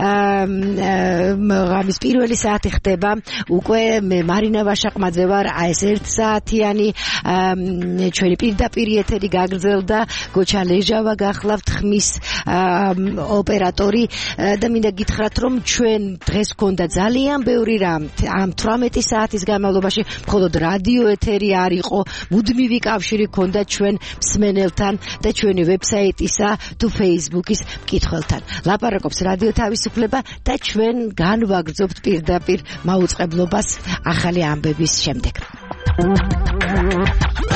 ღამის პირველი საათი ხდება, უკვე მე მარინა ვაშაყმაძე ვარ, ეს ერთ საათიანი ჩვენი პირდაპირ ეთერი გაგრძელდა, გოჩა ლეჟავა გახლავთ ხმის ოპერატორი და მინდა გითხრათ, რომ ჩვენ დღეს გქონდა ძალიან ბევრი რამ ამ თვრამეტი საათის განმავლობაში, მხოლოდ რადიო ეთერი არ იყო, მუდმივი კავშირი გქონდა ჩვენ მსმენელთან და ჩვენი ვებსაიტისა თუ Facebook-ის მკითხველთან. ლაპარაკობს რადიო თავისუფლება და ჩვენ განვაგრძობთ პირდაპირ მაუწყებლობას ახალი ამბების შემდეგ.